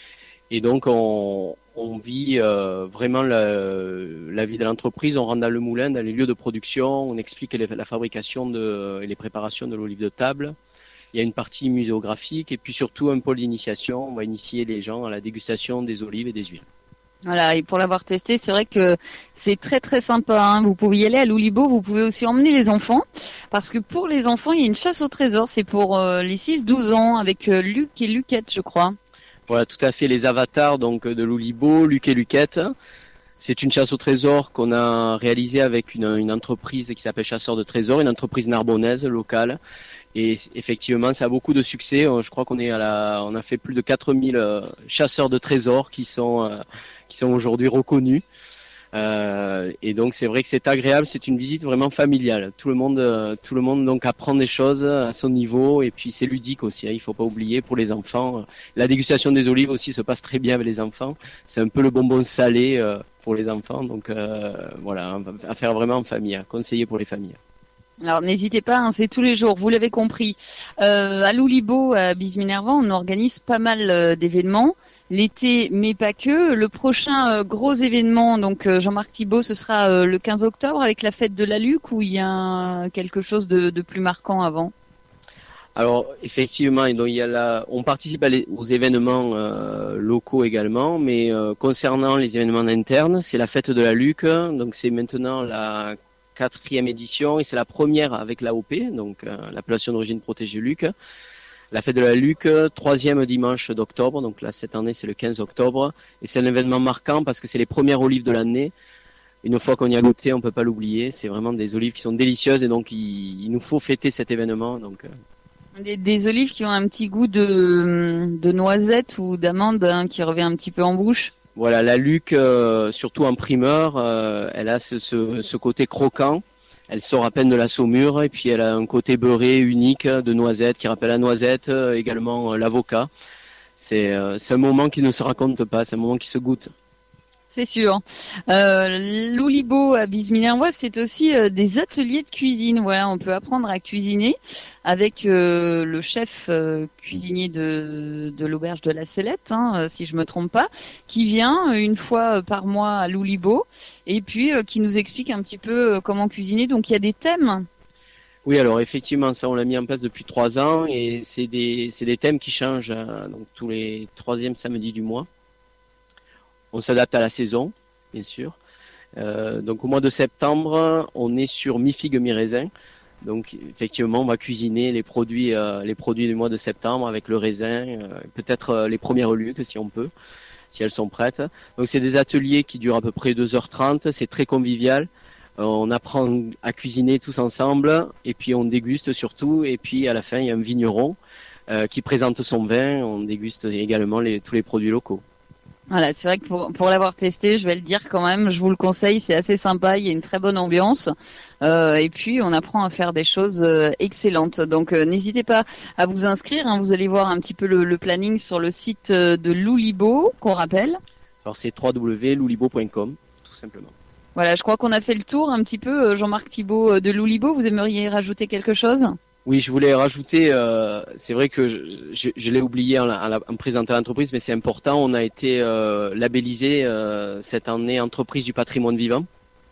Et donc on, on vit euh, vraiment la, la vie de l'entreprise, on rentre dans le moulin, dans les lieux de production, on explique les, la fabrication de, et les préparations de l'olive de table. Il y a une partie muséographique et puis surtout un pôle d'initiation, on va initier les gens à la dégustation des olives et des huiles. Voilà, et pour l'avoir testé, c'est vrai que c'est très très sympa, hein. Vous pouvez y aller à l'Oulibo, vous pouvez aussi emmener les enfants, parce que pour les enfants, il y a une chasse au trésor, c'est pour euh, les six douze ans, avec euh, Luc et Luquette, je crois. Voilà, tout à fait, les avatars donc de l'Oulibo, Luc et Luquette. C'est une chasse au trésor qu'on a réalisée avec une, une entreprise qui s'appelle Chasseurs de Trésors, une entreprise narbonnaise locale. Et effectivement, ça a beaucoup de succès. Je crois qu'on est à la, on a fait plus de quatre mille chasseurs de trésors qui sont, euh, qui sont aujourd'hui reconnus. Euh, et donc c'est vrai que c'est agréable, c'est une visite vraiment familiale. Tout le monde, euh, tout le monde donc apprend des choses à son niveau et puis c'est ludique aussi. Hein, il faut pas oublier pour les enfants. La dégustation des olives aussi se passe très bien avec les enfants. C'est un peu le bonbon salé euh, pour les enfants. Donc euh, voilà, à faire vraiment en famille, à conseiller pour les familles. Alors n'hésitez pas, hein, c'est tous les jours, vous l'avez compris. Euh, à l'Oulibo, à Bise-Minervois, on organise pas mal euh, d'événements. L'été, mais pas que. Le prochain euh, gros événement, donc euh, Jean-Marc Thibault, ce sera euh, le quinze octobre avec la fête de la Luc, où il y a un, quelque chose de, de plus marquant avant. Alors effectivement, donc, il y a la, on participe à les, aux événements euh, locaux également, mais euh, concernant les événements internes, c'est la fête de la Luc, donc c'est maintenant la quatrième édition et c'est la première avec l'A O P, donc euh, l'appellation d'origine protégée Luc. La fête de la Luc, troisième dimanche d'octobre, donc là cette année c'est le quinze octobre, et c'est un événement marquant parce que c'est les premières olives de l'année. Une fois qu'on y a goûté, on peut pas l'oublier. C'est vraiment des olives qui sont délicieuses et donc il, il nous faut fêter cet événement. Donc euh... des, des olives qui ont un petit goût de, de noisette ou d'amande, hein, qui revient un petit peu en bouche. Voilà, la Luc, euh, surtout en primeur, euh, elle a ce, ce, ce côté croquant. Elle sort à peine de la saumure et puis elle a un côté beurré unique de noisette qui rappelle la noisette, également l'avocat. C'est, euh, c'est un moment qui ne se raconte pas, c'est un moment qui se goûte. C'est sûr. Euh, L'Oulibo à Bise-Minervois, c'est aussi euh, des ateliers de cuisine. Voilà, on peut apprendre à cuisiner avec euh, le chef euh, cuisinier de, de l'auberge de la Sellette, hein, si je me trompe pas, qui vient une fois par mois à l'Oulibo et puis euh, qui nous explique un petit peu euh, comment cuisiner. Donc il y a des thèmes. Oui, alors effectivement, ça on l'a mis en place depuis trois ans et c'est des c'est des thèmes qui changent euh, donc tous les troisièmes samedis du mois. On s'adapte à la saison, bien sûr. Euh, donc au mois de septembre, on est sur mi-figue, mi-raisin. Donc effectivement, on va cuisiner les produits, euh, les produits du mois de septembre avec le raisin, euh, peut-être euh, les premières lucs si on peut, si elles sont prêtes. Donc c'est des ateliers qui durent à peu près deux heures trente. C'est très convivial. Euh, on apprend à cuisiner tous ensemble et puis on déguste surtout. Et puis à la fin, il y a un vigneron euh, qui présente son vin. On déguste également les, tous les produits locaux. Voilà, c'est vrai que pour, pour l'avoir testé, je vais le dire quand même, je vous le conseille, c'est assez sympa, il y a une très bonne ambiance euh, et puis on apprend à faire des choses euh, excellentes. Donc euh, n'hésitez pas à vous inscrire, hein, vous allez voir un petit peu le, le planning sur le site de l'Oulibo, qu'on rappelle. Alors c'est w w w point loulibo point com, tout simplement. Voilà, je crois qu'on a fait le tour un petit peu. Jean-Marc Thibault de l'Oulibo, vous aimeriez rajouter quelque chose ? Oui, je voulais rajouter, euh, c'est vrai que je, je, je l'ai oublié en, en, en présentant l'entreprise, mais c'est important. On a été euh, labellisé euh, cette année entreprise du patrimoine vivant.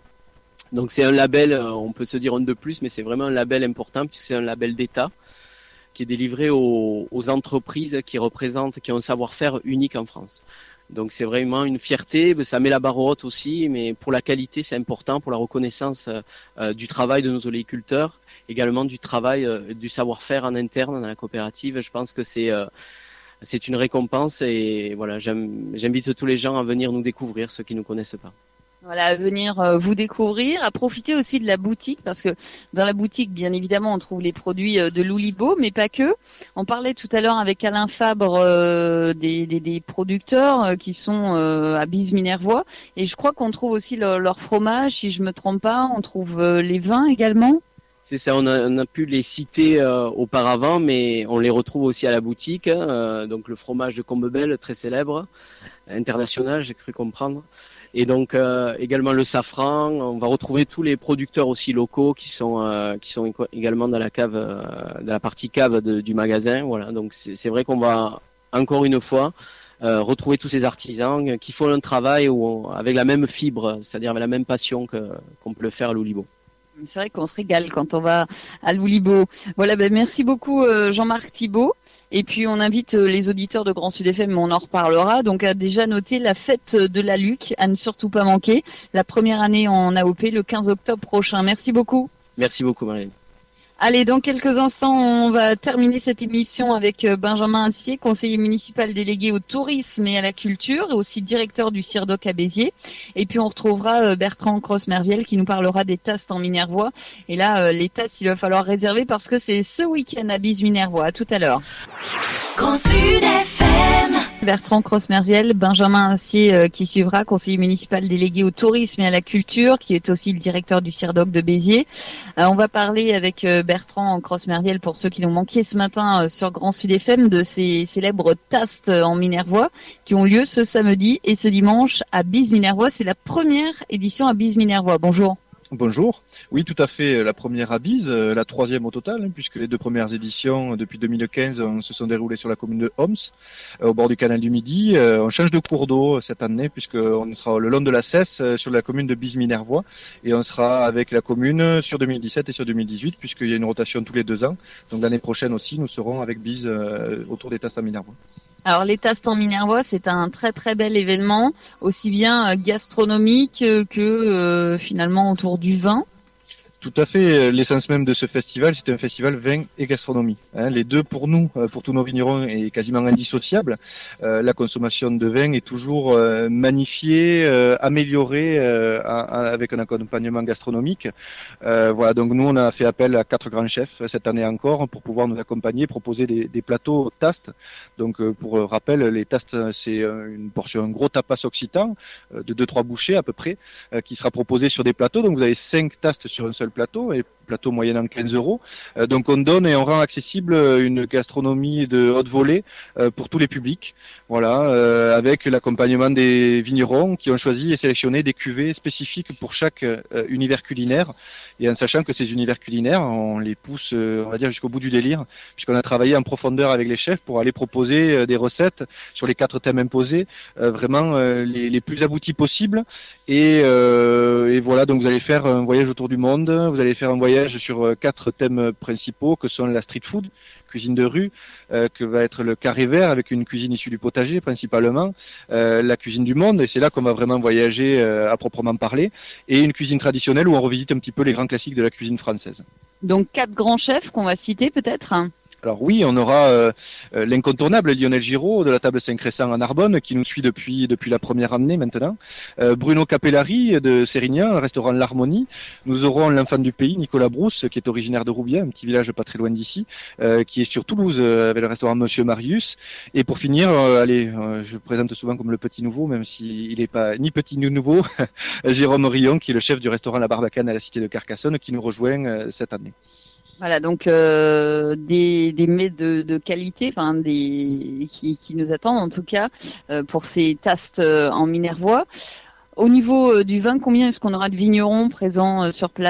Donc c'est un label, on peut se dire un de plus, mais c'est vraiment un label important puisque c'est un label d'État qui est délivré aux, aux entreprises qui représentent, qui ont un savoir-faire unique en France. Donc c'est vraiment une fierté, ça met la barre haute aussi, mais pour la qualité c'est important, pour la reconnaissance euh, du travail de nos oléiculteurs, également du travail, euh, du savoir-faire en interne dans la coopérative. Je pense que c'est euh, c'est une récompense et voilà, j'aime, j'invite tous les gens à venir nous découvrir, ceux qui ne nous connaissent pas. Voilà, à venir euh, vous découvrir, à profiter aussi de la boutique, parce que dans la boutique, bien évidemment, on trouve les produits euh, de Loulibo, mais pas que. On parlait tout à l'heure avec Alain Fabre euh, des, des, des producteurs euh, qui sont euh, à Bise-Minervois, et je crois qu'on trouve aussi leur, leur fromage, si je me trompe pas, on trouve euh, les vins également. C'est ça, on a, on a pu les citer euh, auparavant, mais on les retrouve aussi à la boutique. Euh, donc le fromage de Combebel, très célèbre, international, j'ai cru comprendre. Et donc euh, également le safran. On va retrouver tous les producteurs aussi locaux qui sont euh, qui sont également dans la cave, euh, dans la partie cave de, du magasin. Voilà. Donc c'est, c'est vrai qu'on va encore une fois euh, retrouver tous ces artisans qui font un travail où on, avec la même fibre, c'est-à-dire avec la même passion que qu'on peut le faire à Loulibo. C'est vrai qu'on se régale quand on va à Loulibo. Voilà, ben merci beaucoup euh, Jean-Marc Thibault. Et puis on invite euh, les auditeurs de Grand Sud F M, mais on en reparlera. Donc à déjà noter la fête de la Luc, à ne surtout pas manquer. La première année en A O P le quinze octobre prochain. Merci beaucoup. Merci beaucoup Marlène. Allez, dans quelques instants, on va terminer cette émission avec Benjamin Assier, conseiller municipal délégué au tourisme et à la culture, et aussi directeur du CIRDOC à Béziers. Et puis on retrouvera Bertrand Cross-Merviel qui nous parlera des tastes en Minervois. Et là, les tastes, il va falloir réserver parce que c'est ce week-end à Bise-Minervois. À tout à l'heure. Grand Sud F M. Bertrand Cross-Merviel, Benjamin Assier euh, qui suivra, conseiller municipal délégué au tourisme et à la culture, qui est aussi le directeur du CIRDOC de Béziers. Euh, on va parler avec euh, Bertrand Cross-Merviel, pour ceux qui l'ont manqué ce matin euh, sur Grand Sud F M, de ces célèbres tastes en Minervois qui ont lieu ce samedi et ce dimanche à Bise-Minervois. C'est la première édition à Bise-Minervois. Bonjour. Bonjour. Oui, tout à fait. La première à Bise, la troisième au total, hein, puisque les deux premières éditions depuis deux mille quinze se sont déroulées sur la commune de Homs, au bord du canal du Midi. On change de cours d'eau cette année, puisqu'on sera le long de la Cesse sur la commune de Bise-Minervois, et on sera avec la commune sur deux mille dix-sept et sur deux mille dix-huit, puisqu'il y a une rotation tous les deux ans. Donc l'année prochaine aussi, nous serons avec Bise autour des tasses à Minervois. Alors les tastes en Minervois, c'est un très très bel événement, aussi bien gastronomique que euh, finalement autour du vin. Tout à fait. L'essence même de ce festival, c'est un festival vin et gastronomie. Hein, les deux, pour nous, pour tous nos vignerons, est quasiment indissociable. Euh, la consommation de vin est toujours euh, magnifiée, euh, améliorée euh, à, à, avec un accompagnement gastronomique. Euh, voilà. Donc nous, on a fait appel à quatre grands chefs cette année encore pour pouvoir nous accompagner, proposer des, des plateaux tastes. Donc euh, pour rappel, les tastes, c'est une portion, un gros tapas occitan euh, de deux trois bouchées à peu près, euh, qui sera proposé sur des plateaux. Donc vous avez cinq tastes sur un seul plateau, et plateau moyennant quinze euros. Euh, donc on donne et on rend accessible une gastronomie de haute volée euh, pour tous les publics. Voilà, euh, avec l'accompagnement des vignerons qui ont choisi et sélectionné des cuvées spécifiques pour chaque euh, univers culinaire, et en sachant que ces univers culinaires, on les pousse, euh, on va dire, jusqu'au bout du délire, puisqu'on a travaillé en profondeur avec les chefs pour aller proposer euh, des recettes sur les quatre thèmes imposés, euh, vraiment euh, les, les plus aboutis possibles. Et, euh, et voilà, donc vous allez faire un voyage autour du monde. Vous allez faire un voyage sur quatre thèmes principaux que sont la street food, cuisine de rue, euh, que va être le carré vert avec une cuisine issue du potager principalement, euh, la cuisine du monde, et c'est là qu'on va vraiment voyager euh, à proprement parler, et une cuisine traditionnelle où on revisite un petit peu les grands classiques de la cuisine française. Donc quatre grands chefs qu'on va citer peut-être. Alors oui, on aura euh, l'incontournable Lionel Giraud de la table Saint-Crescent à Narbonne, qui nous suit depuis depuis la première année maintenant. Euh, Bruno Capellari de Sérignan, le restaurant L'Harmonie. Nous aurons l'enfant du pays, Nicolas Brousse, qui est originaire de Roubiens, un petit village pas très loin d'ici, euh, qui est sur Toulouse euh, avec le restaurant Monsieur Marius. Et pour finir, euh, allez, euh, je présente souvent comme le petit nouveau, même s'il n'est pas ni petit ni nouveau, Jérôme Rion, qui est le chef du restaurant La Barbacane à la cité de Carcassonne, qui nous rejoint euh, cette année. Voilà, donc euh, des des mets de, de qualité, enfin des qui, qui nous attendent en tout cas euh, pour ces tastes euh, en Minervois. Au niveau euh, du vin, combien est-ce qu'on aura de vignerons présents euh, sur place ?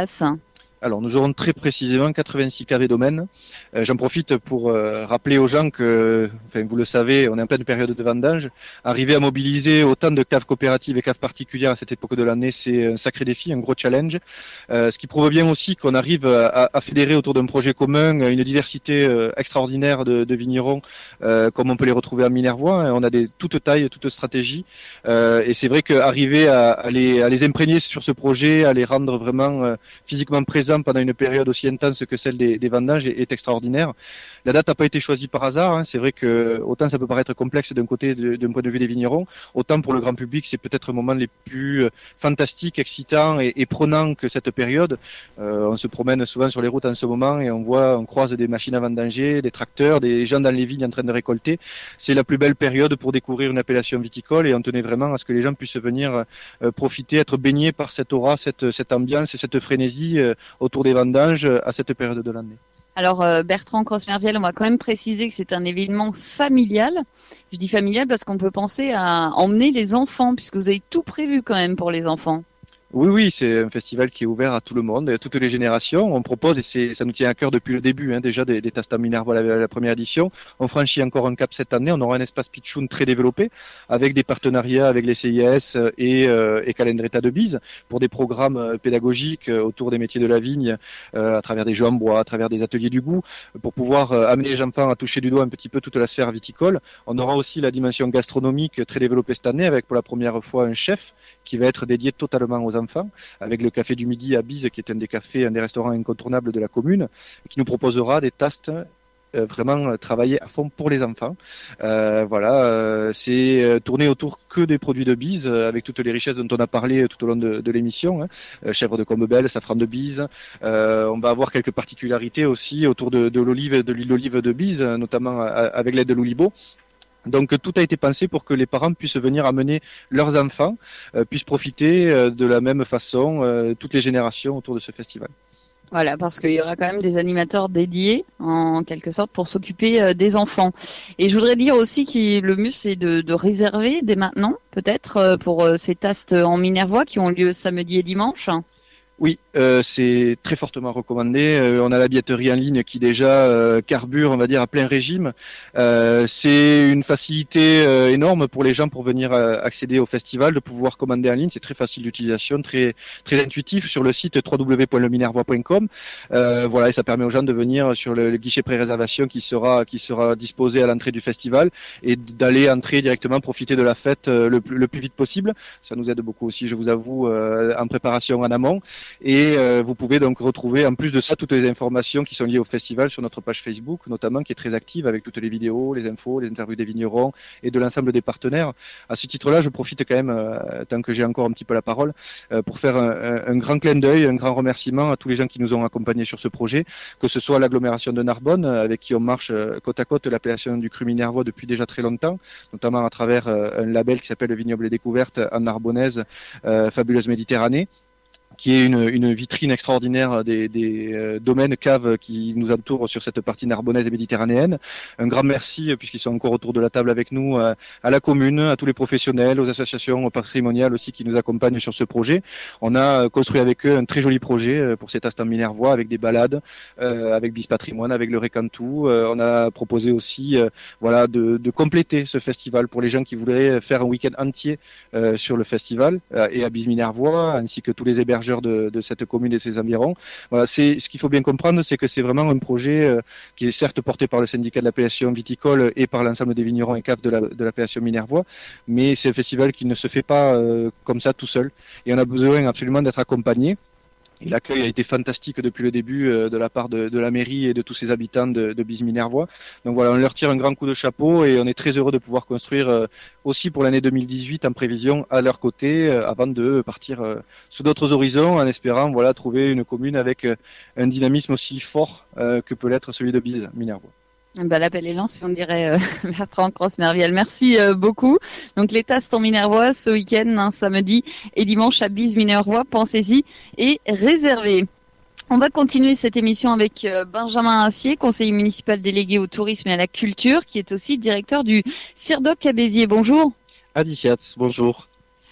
Alors, nous aurons très précisément quatre-vingt-six caves et domaines. Euh, j'en profite pour euh, rappeler aux gens que, enfin, vous le savez, on est en pleine période de vendange. Arriver à mobiliser autant de caves coopératives et caves particulières à cette époque de l'année, c'est un sacré défi, un gros challenge. Euh, ce qui prouve bien aussi qu'on arrive à, à fédérer autour d'un projet commun une diversité euh, extraordinaire de, de vignerons, euh, comme on peut les retrouver à Minervois. On a des toutes tailles, toutes stratégies. Euh, et c'est vrai qu'arriver à, à, les, à les imprégner sur ce projet, à les rendre vraiment euh, physiquement présents pendant une période aussi intense que celle des, des vendanges est, est extraordinaire. La date n'a pas été choisie par hasard. Hein. C'est vrai que autant ça peut paraître complexe d'un côté, d'un point de vue des vignerons, autant pour le grand public, c'est peut-être le moment les plus fantastiques, excitants et, et prenants que cette période. Euh, on se promène souvent sur les routes en ce moment et on voit, on croise des machines à vendanger, des tracteurs, des gens dans les vignes en train de récolter. C'est la plus belle période pour découvrir une appellation viticole et on tenait vraiment à ce que les gens puissent venir euh, profiter, être baignés par cette aura, cette, cette ambiance et cette frénésie euh, autour des vendanges à cette période de l'année. Alors euh, Bertrand Crossmerviel, on va quand même préciser que c'est un événement familial. Je dis familial parce qu'on peut penser à emmener les enfants, puisque vous avez tout prévu quand même pour les enfants. Oui, oui, c'est un festival qui est ouvert à tout le monde, à toutes les générations. On propose, et c'est, ça nous tient à cœur depuis le début, hein, déjà des, des Tastas Minervois la, la première édition. On franchit encore un cap cette année. On aura un espace pitchoun très développé, avec des partenariats avec les C I S et, euh, et Calendreta de Bise pour des programmes pédagogiques autour des métiers de la vigne, euh, à travers des jeux en bois, à travers des ateliers du goût, pour pouvoir euh, amener les enfants à toucher du doigt un petit peu toute la sphère viticole. On aura aussi la dimension gastronomique très développée cette année, avec pour la première fois un chef qui va être dédié totalement aux enfants, avec le Café du Midi à Bise, qui est un des cafés, un des restaurants incontournables de la commune, qui nous proposera des tastes euh, vraiment travaillés à fond pour les enfants. Euh, voilà, euh, c'est euh, tourné autour que des produits de Bise, euh, avec toutes les richesses dont on a parlé tout au long de, de l'émission, hein. Euh, chèvre de Combebelle, safran de Bise. Euh, on va avoir quelques particularités aussi autour de, de l'olive, de l'huile d'olive de Bise, notamment avec l'aide de l'Oulibo. Donc tout a été pensé pour que les parents puissent venir amener leurs enfants, euh, puissent profiter euh, de la même façon, euh, toutes les générations autour de ce festival. Voilà, parce qu'il y aura quand même des animateurs dédiés, en quelque sorte, pour s'occuper euh, des enfants. Et je voudrais dire aussi que le mieux, c'est de, de réserver dès maintenant, peut-être, euh, pour euh, ces tastes en Minervois qui ont lieu samedi et dimanche. Oui, euh, c'est très fortement recommandé. Euh, on a la billetterie en ligne qui déjà euh, carbure, on va dire, à plein régime. Euh, c'est une facilité euh, énorme pour les gens pour venir euh, accéder au festival, de pouvoir commander en ligne. C'est très facile d'utilisation, très très intuitif sur le site w w w point le minervois point com. Euh, voilà, et ça permet aux gens de venir sur le, le guichet pré-réservation qui sera qui sera disposé à l'entrée du festival et d'aller entrer directement, profiter de la fête euh, le, le plus vite possible. Ça nous aide beaucoup aussi, je vous avoue, euh, en préparation en amont. Et euh, vous pouvez donc retrouver en plus de ça toutes les informations qui sont liées au festival sur notre page Facebook, notamment, qui est très active avec toutes les vidéos, les infos, les interviews des vignerons et de l'ensemble des partenaires. À ce titre-là, je profite quand même, euh, tant que j'ai encore un petit peu la parole, euh, pour faire un, un, un grand clin d'œil, un grand remerciement à tous les gens qui nous ont accompagnés sur ce projet, que ce soit l'agglomération de Narbonne, avec qui on marche euh, côte à côte l'appellation du cru minervois depuis déjà très longtemps, notamment à travers euh, un label qui s'appelle le Vignoble et Découverte en Narbonnaise, euh, Fabuleuse Méditerranée, qui est une, une vitrine extraordinaire des, des euh, domaines caves qui nous entourent sur cette partie narbonnaise et méditerranéenne. Un grand merci, puisqu'ils sont encore autour de la table avec nous, à, à la commune, à tous les professionnels, aux associations patrimoniales aussi qui nous accompagnent sur ce projet. On a construit avec eux un très joli projet pour cet instant minervois, avec des balades, euh, avec Bise Patrimoine, avec le Récantou. Euh, on a proposé aussi euh, voilà, de, de compléter ce festival pour les gens qui voudraient faire un week-end entier euh, sur le festival euh, et à Bise Minervois, ainsi que tous les hébergeurs De, de cette commune et ses environs. Voilà, c'est ce qu'il faut bien comprendre, c'est que c'est vraiment un projet euh, qui est certes porté par le syndicat de l'appellation viticole et par l'ensemble des vignerons et caves de, la, de l'appellation Minervois, mais c'est un festival qui ne se fait pas euh, comme ça tout seul, et on a besoin absolument d'être accompagné. Et l'accueil a été fantastique depuis le début euh, de la part de, de la mairie et de tous ses habitants de, de Bise Minervois. Donc voilà, on leur tire un grand coup de chapeau et on est très heureux de pouvoir construire euh, aussi pour l'année deux mille dix-huit en prévision à leur côté euh, avant de partir euh, sous d'autres horizons, en espérant voilà trouver une commune avec euh, un dynamisme aussi fort euh, que peut l'être celui de Bise Minervois. Bah, l'appel est lancé, on dirait, euh, Bertrand Crossmerviel. Merci euh, beaucoup. Donc, les tastes en Minervois ce week-end, hein, samedi et dimanche à Bise Minervois, pensez-y et réservez. On va continuer cette émission avec euh, Benjamin Assier, conseiller municipal délégué au tourisme et à la culture, qui est aussi directeur du CIRDOC à Béziers. Bonjour. Adiciats, bonjour.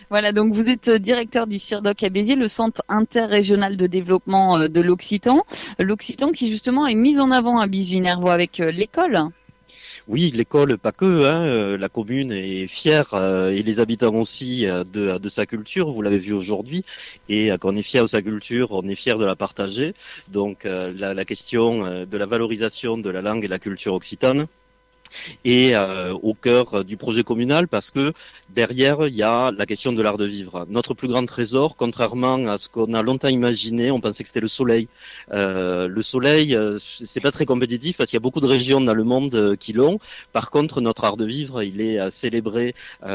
Voilà, donc vous êtes directeur du CIRDOC à Béziers, le centre interrégional de développement de l'Occitan. L'Occitan qui justement est mis en avant à Bise-Minervois avec l'école. Oui, l'école, pas que. Hein, la commune est fière euh, et les habitants aussi euh, de, de sa culture. Vous l'avez vu aujourd'hui. Et euh, quand on est fier de sa culture, on est fier de la partager. Donc euh, la, la question euh, de la valorisation de la langue et de la culture occitane et euh, au cœur du projet communal, parce que derrière il y a la question de l'art de vivre. Notre plus grand trésor, contrairement à ce qu'on a longtemps imaginé, on pensait que c'était le soleil. Euh, le soleil, c'est pas très compétitif parce qu'il y a beaucoup de régions dans le monde qui l'ont. Par contre, notre art de vivre, il est célébré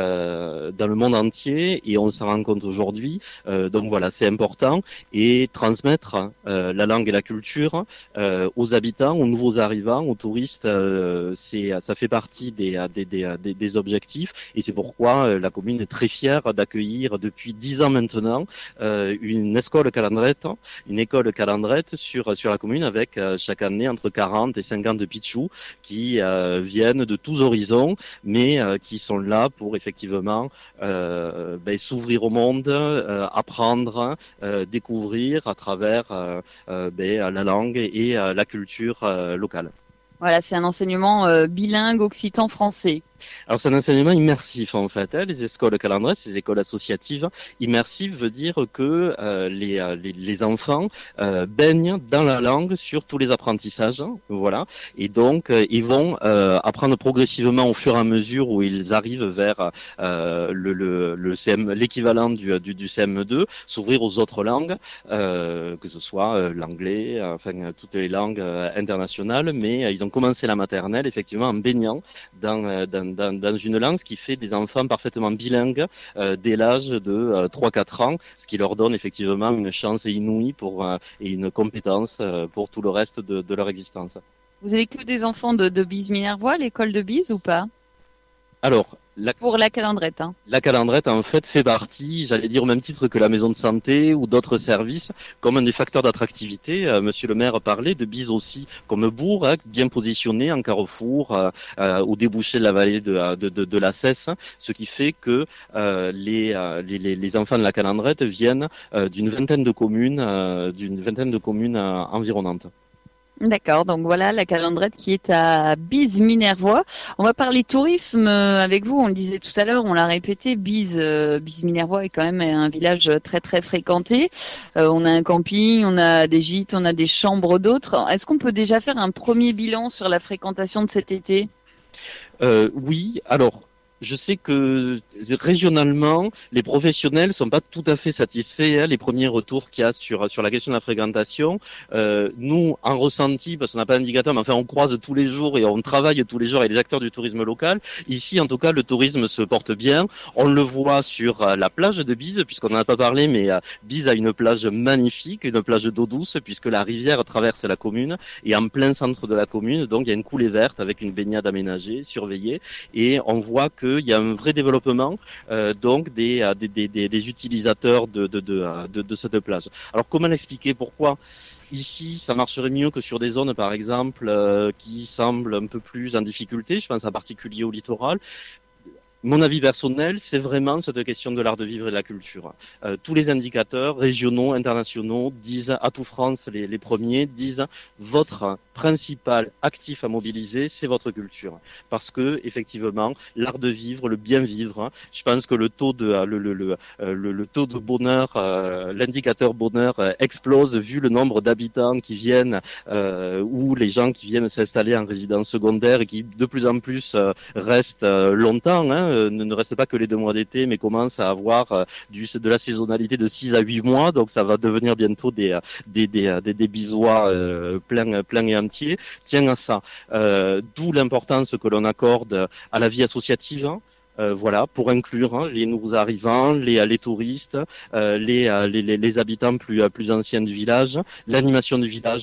euh, dans le monde entier et on s'en rend compte aujourd'hui. Euh, donc voilà, c'est important, et transmettre euh, la langue et la culture euh, aux habitants, aux nouveaux arrivants, aux touristes, euh, c'est ça fait partie des, des, des, des, des objectifs, et c'est pourquoi la commune est très fière d'accueillir depuis dix ans maintenant euh, une école calandrette, une école calandrette sur sur la commune, avec euh, chaque année entre quarante et cinquante pitchous qui euh, viennent de tous horizons, mais euh, qui sont là pour effectivement euh, ben, s'ouvrir au monde, euh, apprendre, euh, découvrir à travers euh, euh, ben, la langue et euh, la culture euh, locale. Voilà, c'est un enseignement euh, bilingue occitan-français. Alors c'est un enseignement immersif en fait. Hein. Les écoles calendrettes, ces écoles associatives, immersives veut dire que euh, les, les, les enfants euh, baignent dans la langue sur tous les apprentissages, voilà. Et donc euh, ils vont euh, apprendre progressivement au fur et à mesure où ils arrivent vers euh, le, le, le C M, l'équivalent du, du, du C M deux, s'ouvrir aux autres langues, euh, que ce soit euh, l'anglais, enfin toutes les langues euh, internationales. Mais euh, ils ont commencé la maternelle effectivement en baignant dans, dans Dans, dans une langue, ce qui fait des enfants parfaitement bilingues euh, dès l'âge de euh, trois quatre ans, ce qui leur donne effectivement une chance inouïe pour, euh, et une compétence euh, pour tout le reste de, de leur existence. Vous avez que des enfants de, de Bise-Minervois, l'école de Bise, ou pas? Alors, la, pour la calandrette, hein. La calandrette, en fait, fait partie, j'allais dire au même titre que la maison de santé ou d'autres services, comme un des facteurs d'attractivité. Euh, Monsieur le maire parlait de Bise aussi comme bourg, hein, bien positionné en carrefour, euh, euh, au débouché de la vallée de, de, de, de la Cesse, ce qui fait que euh, les, euh, les, les enfants de la calandrette viennent euh, d'une vingtaine de communes, euh, d'une vingtaine de communes euh, environnantes. D'accord, donc voilà la calandrette qui est à Bise-Minervois. On va parler tourisme avec vous, on le disait tout à l'heure, on l'a répété, Bise, euh, Bise-Minervois est quand même un village très très fréquenté. Euh, on a un camping, on a des gîtes, on a des chambres d'hôtes. Est-ce qu'on peut déjà faire un premier bilan sur la fréquentation de cet été ? euh, Oui, alors... Je sais que régionalement, les professionnels sont pas tout à fait satisfaits. Hein, les premiers retours qu'il y a sur sur la question de la fréquentation. Euh, nous, en ressenti, parce qu'on n'a pas d'indicateur, mais enfin on croise tous les jours et on travaille tous les jours avec les acteurs du tourisme local. Ici, en tout cas, le tourisme se porte bien. On le voit sur la plage de Bise, puisqu'on n'en a pas parlé, mais Bise a une plage magnifique, une plage d'eau douce, puisque la rivière traverse la commune et en plein centre de la commune. Donc, il y a une coulée verte avec une baignade aménagée, surveillée, et on voit que il y a un vrai développement euh, donc des, des, des, des utilisateurs de, de, de, de, de cette plage. Alors comment l'expliquer? Pourquoi ici ça marcherait mieux que sur des zones par exemple euh, qui semblent un peu plus en difficulté? Je pense en particulier au littoral. Mon avis personnel, c'est vraiment cette question de l'art de vivre et de la culture. Euh, tous les indicateurs régionaux, internationaux disent, Atout France, les, les premiers, disent votre principal actif à mobiliser, c'est votre culture. Parce que effectivement, l'art de vivre, le bien vivre, je pense que le taux de le le le, le, le taux de bonheur, euh, l'indicateur bonheur euh, explose vu le nombre d'habitants qui viennent euh, ou les gens qui viennent s'installer en résidence secondaire et qui de plus en plus euh, restent euh, longtemps. Hein, Ne, ne reste pas que les deux mois d'été, mais commence à avoir euh, du, de la saisonnalité de six à huit mois, donc ça va devenir bientôt des des des, des, des bisois euh, pleins pleins et entiers. Tient à ça. Euh, d'où l'importance que l'on accorde à la vie associative. Euh, voilà, pour inclure hein, les nouveaux arrivants, les, les touristes, euh, les, les, les habitants plus, plus anciens du village, l'animation du village,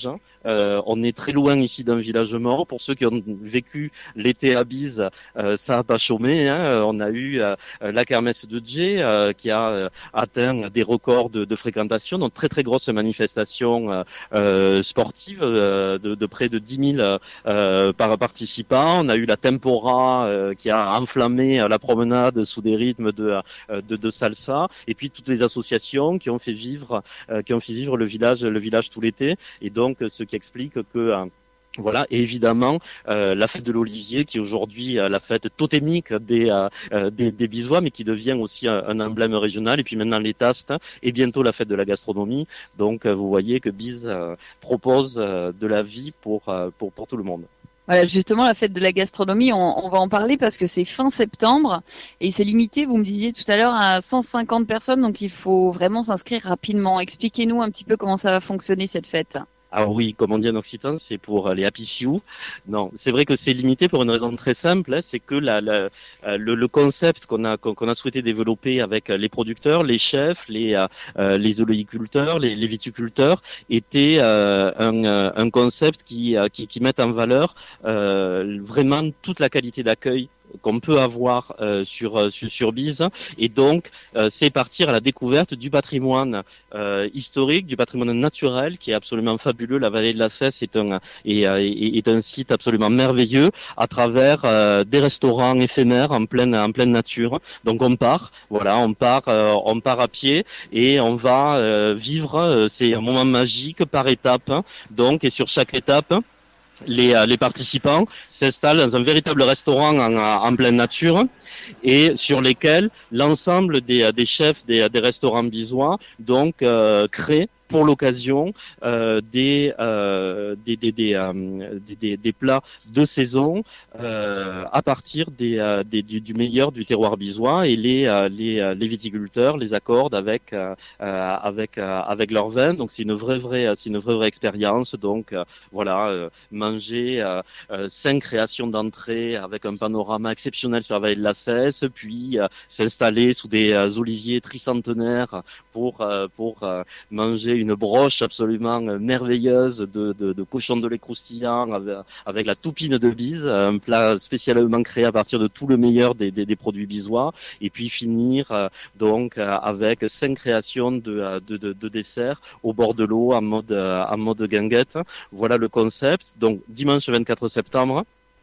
Euh, on est très loin ici d'un village mort. Pour ceux qui ont vécu l'été à Bise, euh, ça a pas chômé. Hein. On a eu euh, la kermesse de Djé euh, qui a euh, atteint des records de, de fréquentation, donc très très grosse manifestation euh, euh, sportive euh, de, de près de dix mille euh, par participants. On a eu la Tempora euh, qui a enflammé euh, la promenade sous des rythmes de, euh, de de salsa, et puis toutes les associations qui ont fait vivre euh, qui ont fait vivre le village le village tout l'été, et donc ce qui explique que euh, voilà, et évidemment euh, la fête de l'Olivier qui est aujourd'hui euh, la fête totémique des, euh, des des Bisois, mais qui devient aussi un, un emblème régional, et puis maintenant les tastes, et bientôt la fête de la gastronomie. Donc euh, vous voyez que Bise euh, propose euh, de la vie pour euh, pour pour tout le monde. Voilà, justement, la fête de la gastronomie, on, on va en parler parce que c'est fin septembre et c'est limité, vous me disiez tout à l'heure, à cent cinquante personnes, donc il faut vraiment s'inscrire rapidement. Expliquez-nous un petit peu comment ça va fonctionner cette fête. Alors oui, comme on dit en occitan, c'est pour les happy few. Non, c'est vrai que c'est limité pour une raison très simple, hein, c'est que la, la, le, le concept qu'on a qu'on a souhaité développer avec les producteurs, les chefs, les euh, les oléiculteurs, les, les viticulteurs, était euh, un, un concept qui qui, qui met en valeur euh, vraiment toute la qualité d'accueil qu'on peut avoir euh, sur, sur sur Bise, et donc euh, c'est partir à la découverte du patrimoine euh, historique, du patrimoine naturel qui est absolument fabuleux. La vallée de la Cesse est un est, est, est un site absolument merveilleux à travers euh, des restaurants éphémères en pleine en pleine nature. Donc on part, voilà, on part euh, on part à pied et on va euh, vivre. Euh, c'est un moment magique par étape. Donc et sur chaque étape, Les, les participants s'installent dans un véritable restaurant en, en pleine nature, et sur lesquels l'ensemble des, des chefs des, des restaurants bisois donc euh, créent pour l'occasion euh, des, euh, des, des, des, euh, des, des plats de saison euh, à partir des, euh, des, du, du meilleur du terroir bisois, et les, euh, les, les viticulteurs les accordent avec, euh, avec, euh, avec leur vin. Donc c'est une vraie, vraie, c'est une vraie, vraie expérience. Donc euh, voilà, euh, manger euh, euh, cinq créations d'entrée avec un panorama exceptionnel sur la vallée de la Cesse, puis euh, s'installer sous des euh, oliviers tricentenaires pour, euh, pour euh, manger une broche absolument merveilleuse de, de, de cochon de lait croustillant avec, avec la toupine de Bise, un plat spécialement créé à partir de tout le meilleur des, des, des produits bisois, et puis finir euh, donc euh, avec cinq créations de, de, de, de desserts au bord de l'eau en mode, euh, en mode guinguette. Voilà le concept. Donc dimanche vingt-quatre septembre,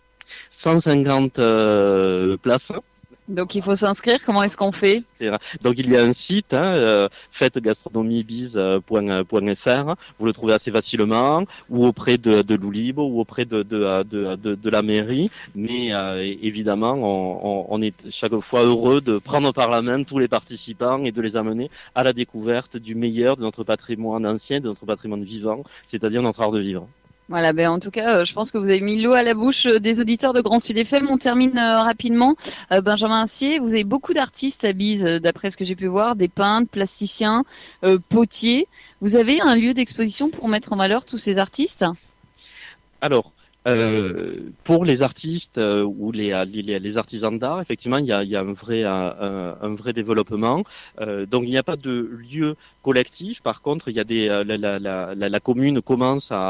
cent cinquante euh, places. Donc il faut s'inscrire, comment est-ce qu'on fait? Donc il y a un site, hein, euh, fête gastronomie bise point f r, vous le trouvez assez facilement, ou auprès de, de l'Oulibo, ou auprès de, de, de, de, de la mairie, mais euh, évidemment on, on est chaque fois heureux de prendre par la main tous les participants et de les amener à la découverte du meilleur de notre patrimoine ancien, de notre patrimoine vivant, c'est-à-dire notre art de vivre. Voilà, ben en tout cas, euh, je pense que vous avez mis l'eau à la bouche euh, des auditeurs de Grand Sud F M. On termine euh, rapidement. Euh, Benjamin Assier, vous avez beaucoup d'artistes à Bise, euh, d'après ce que j'ai pu voir, des peintres, plasticiens, euh, potiers. Vous avez un lieu d'exposition pour mettre en valeur tous ces artistes? Alors, Euh, pour les artistes euh, ou les, les, les artisans d'art, effectivement, il y a, il y a un vrai un, un vrai développement. Euh, donc, il n'y a pas de lieu collectif. Par contre, il y a des la, la, la, la commune commence à,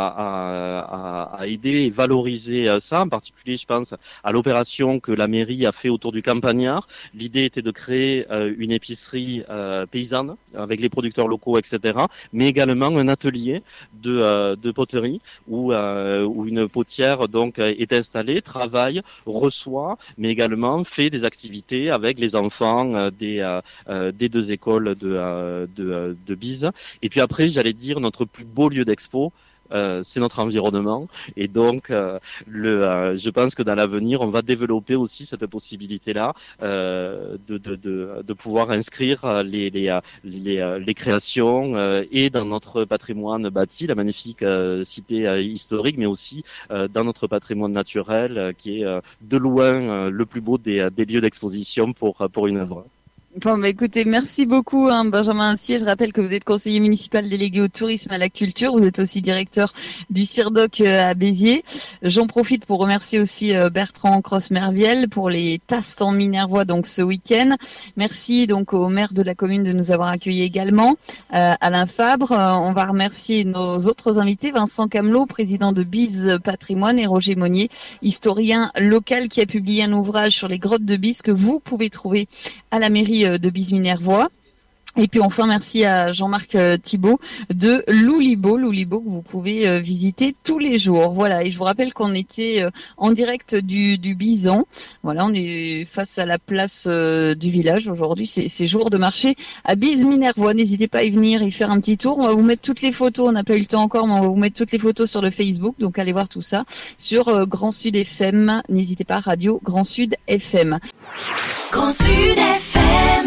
à, à aider et valoriser ça. En particulier, je pense à l'opération que la mairie a fait autour du Campagnard. L'idée était de créer euh, une épicerie euh, paysanne avec les producteurs locaux, et cetera. Mais également un atelier de, euh, de poterie où, euh, où une potière donc est installée, travaille, reçoit, mais également fait des activités avec les enfants des, euh, des deux écoles de, de, de Bise. Et puis après, j'allais dire, notre plus beau lieu d'expo, Euh, c'est notre environnement, et donc euh, le, euh, je pense que dans l'avenir on va développer aussi cette possibilité-là euh, de, de, de, de pouvoir inscrire les, les, les, les créations euh, et dans notre patrimoine bâti, la magnifique euh, cité euh, historique, mais aussi euh, dans notre patrimoine naturel euh, qui est euh, de loin euh, le plus beau des, des lieux d'exposition pour, pour une œuvre. Bon, bah écoutez, merci beaucoup hein, Benjamin Ancier. Je rappelle que vous êtes conseiller municipal délégué au tourisme et à la culture. Vous êtes aussi directeur du CIRDOC à Béziers. J'en profite pour remercier aussi Bertrand Cross-Merviel pour les tasses en Minervois donc ce week-end. Merci donc au maire de la commune de nous avoir accueillis également. Euh, Alain Fabre. On va remercier nos autres invités, Vincent Camelot, président de Bise Patrimoine, et Roger Monnier, historien local qui a publié un ouvrage sur les grottes de Bise que vous pouvez trouver à la mairie de Bise-Minervois. Et puis enfin, merci à Jean-Marc Thibault de Loulibo, Loulibo que vous pouvez visiter tous les jours. Voilà, et je vous rappelle qu'on était en direct du, du Bison. Voilà, on est face à la place du village aujourd'hui. C'est, c'est jour de marché à Bise-Minervois. N'hésitez pas à y venir, y faire un petit tour. On va vous mettre toutes les photos. On n'a pas eu le temps encore, mais on va vous mettre toutes les photos sur le Facebook. Donc allez voir tout ça sur Grand Sud F M. N'hésitez pas, radio Grand Sud F M. Grand Sud F M.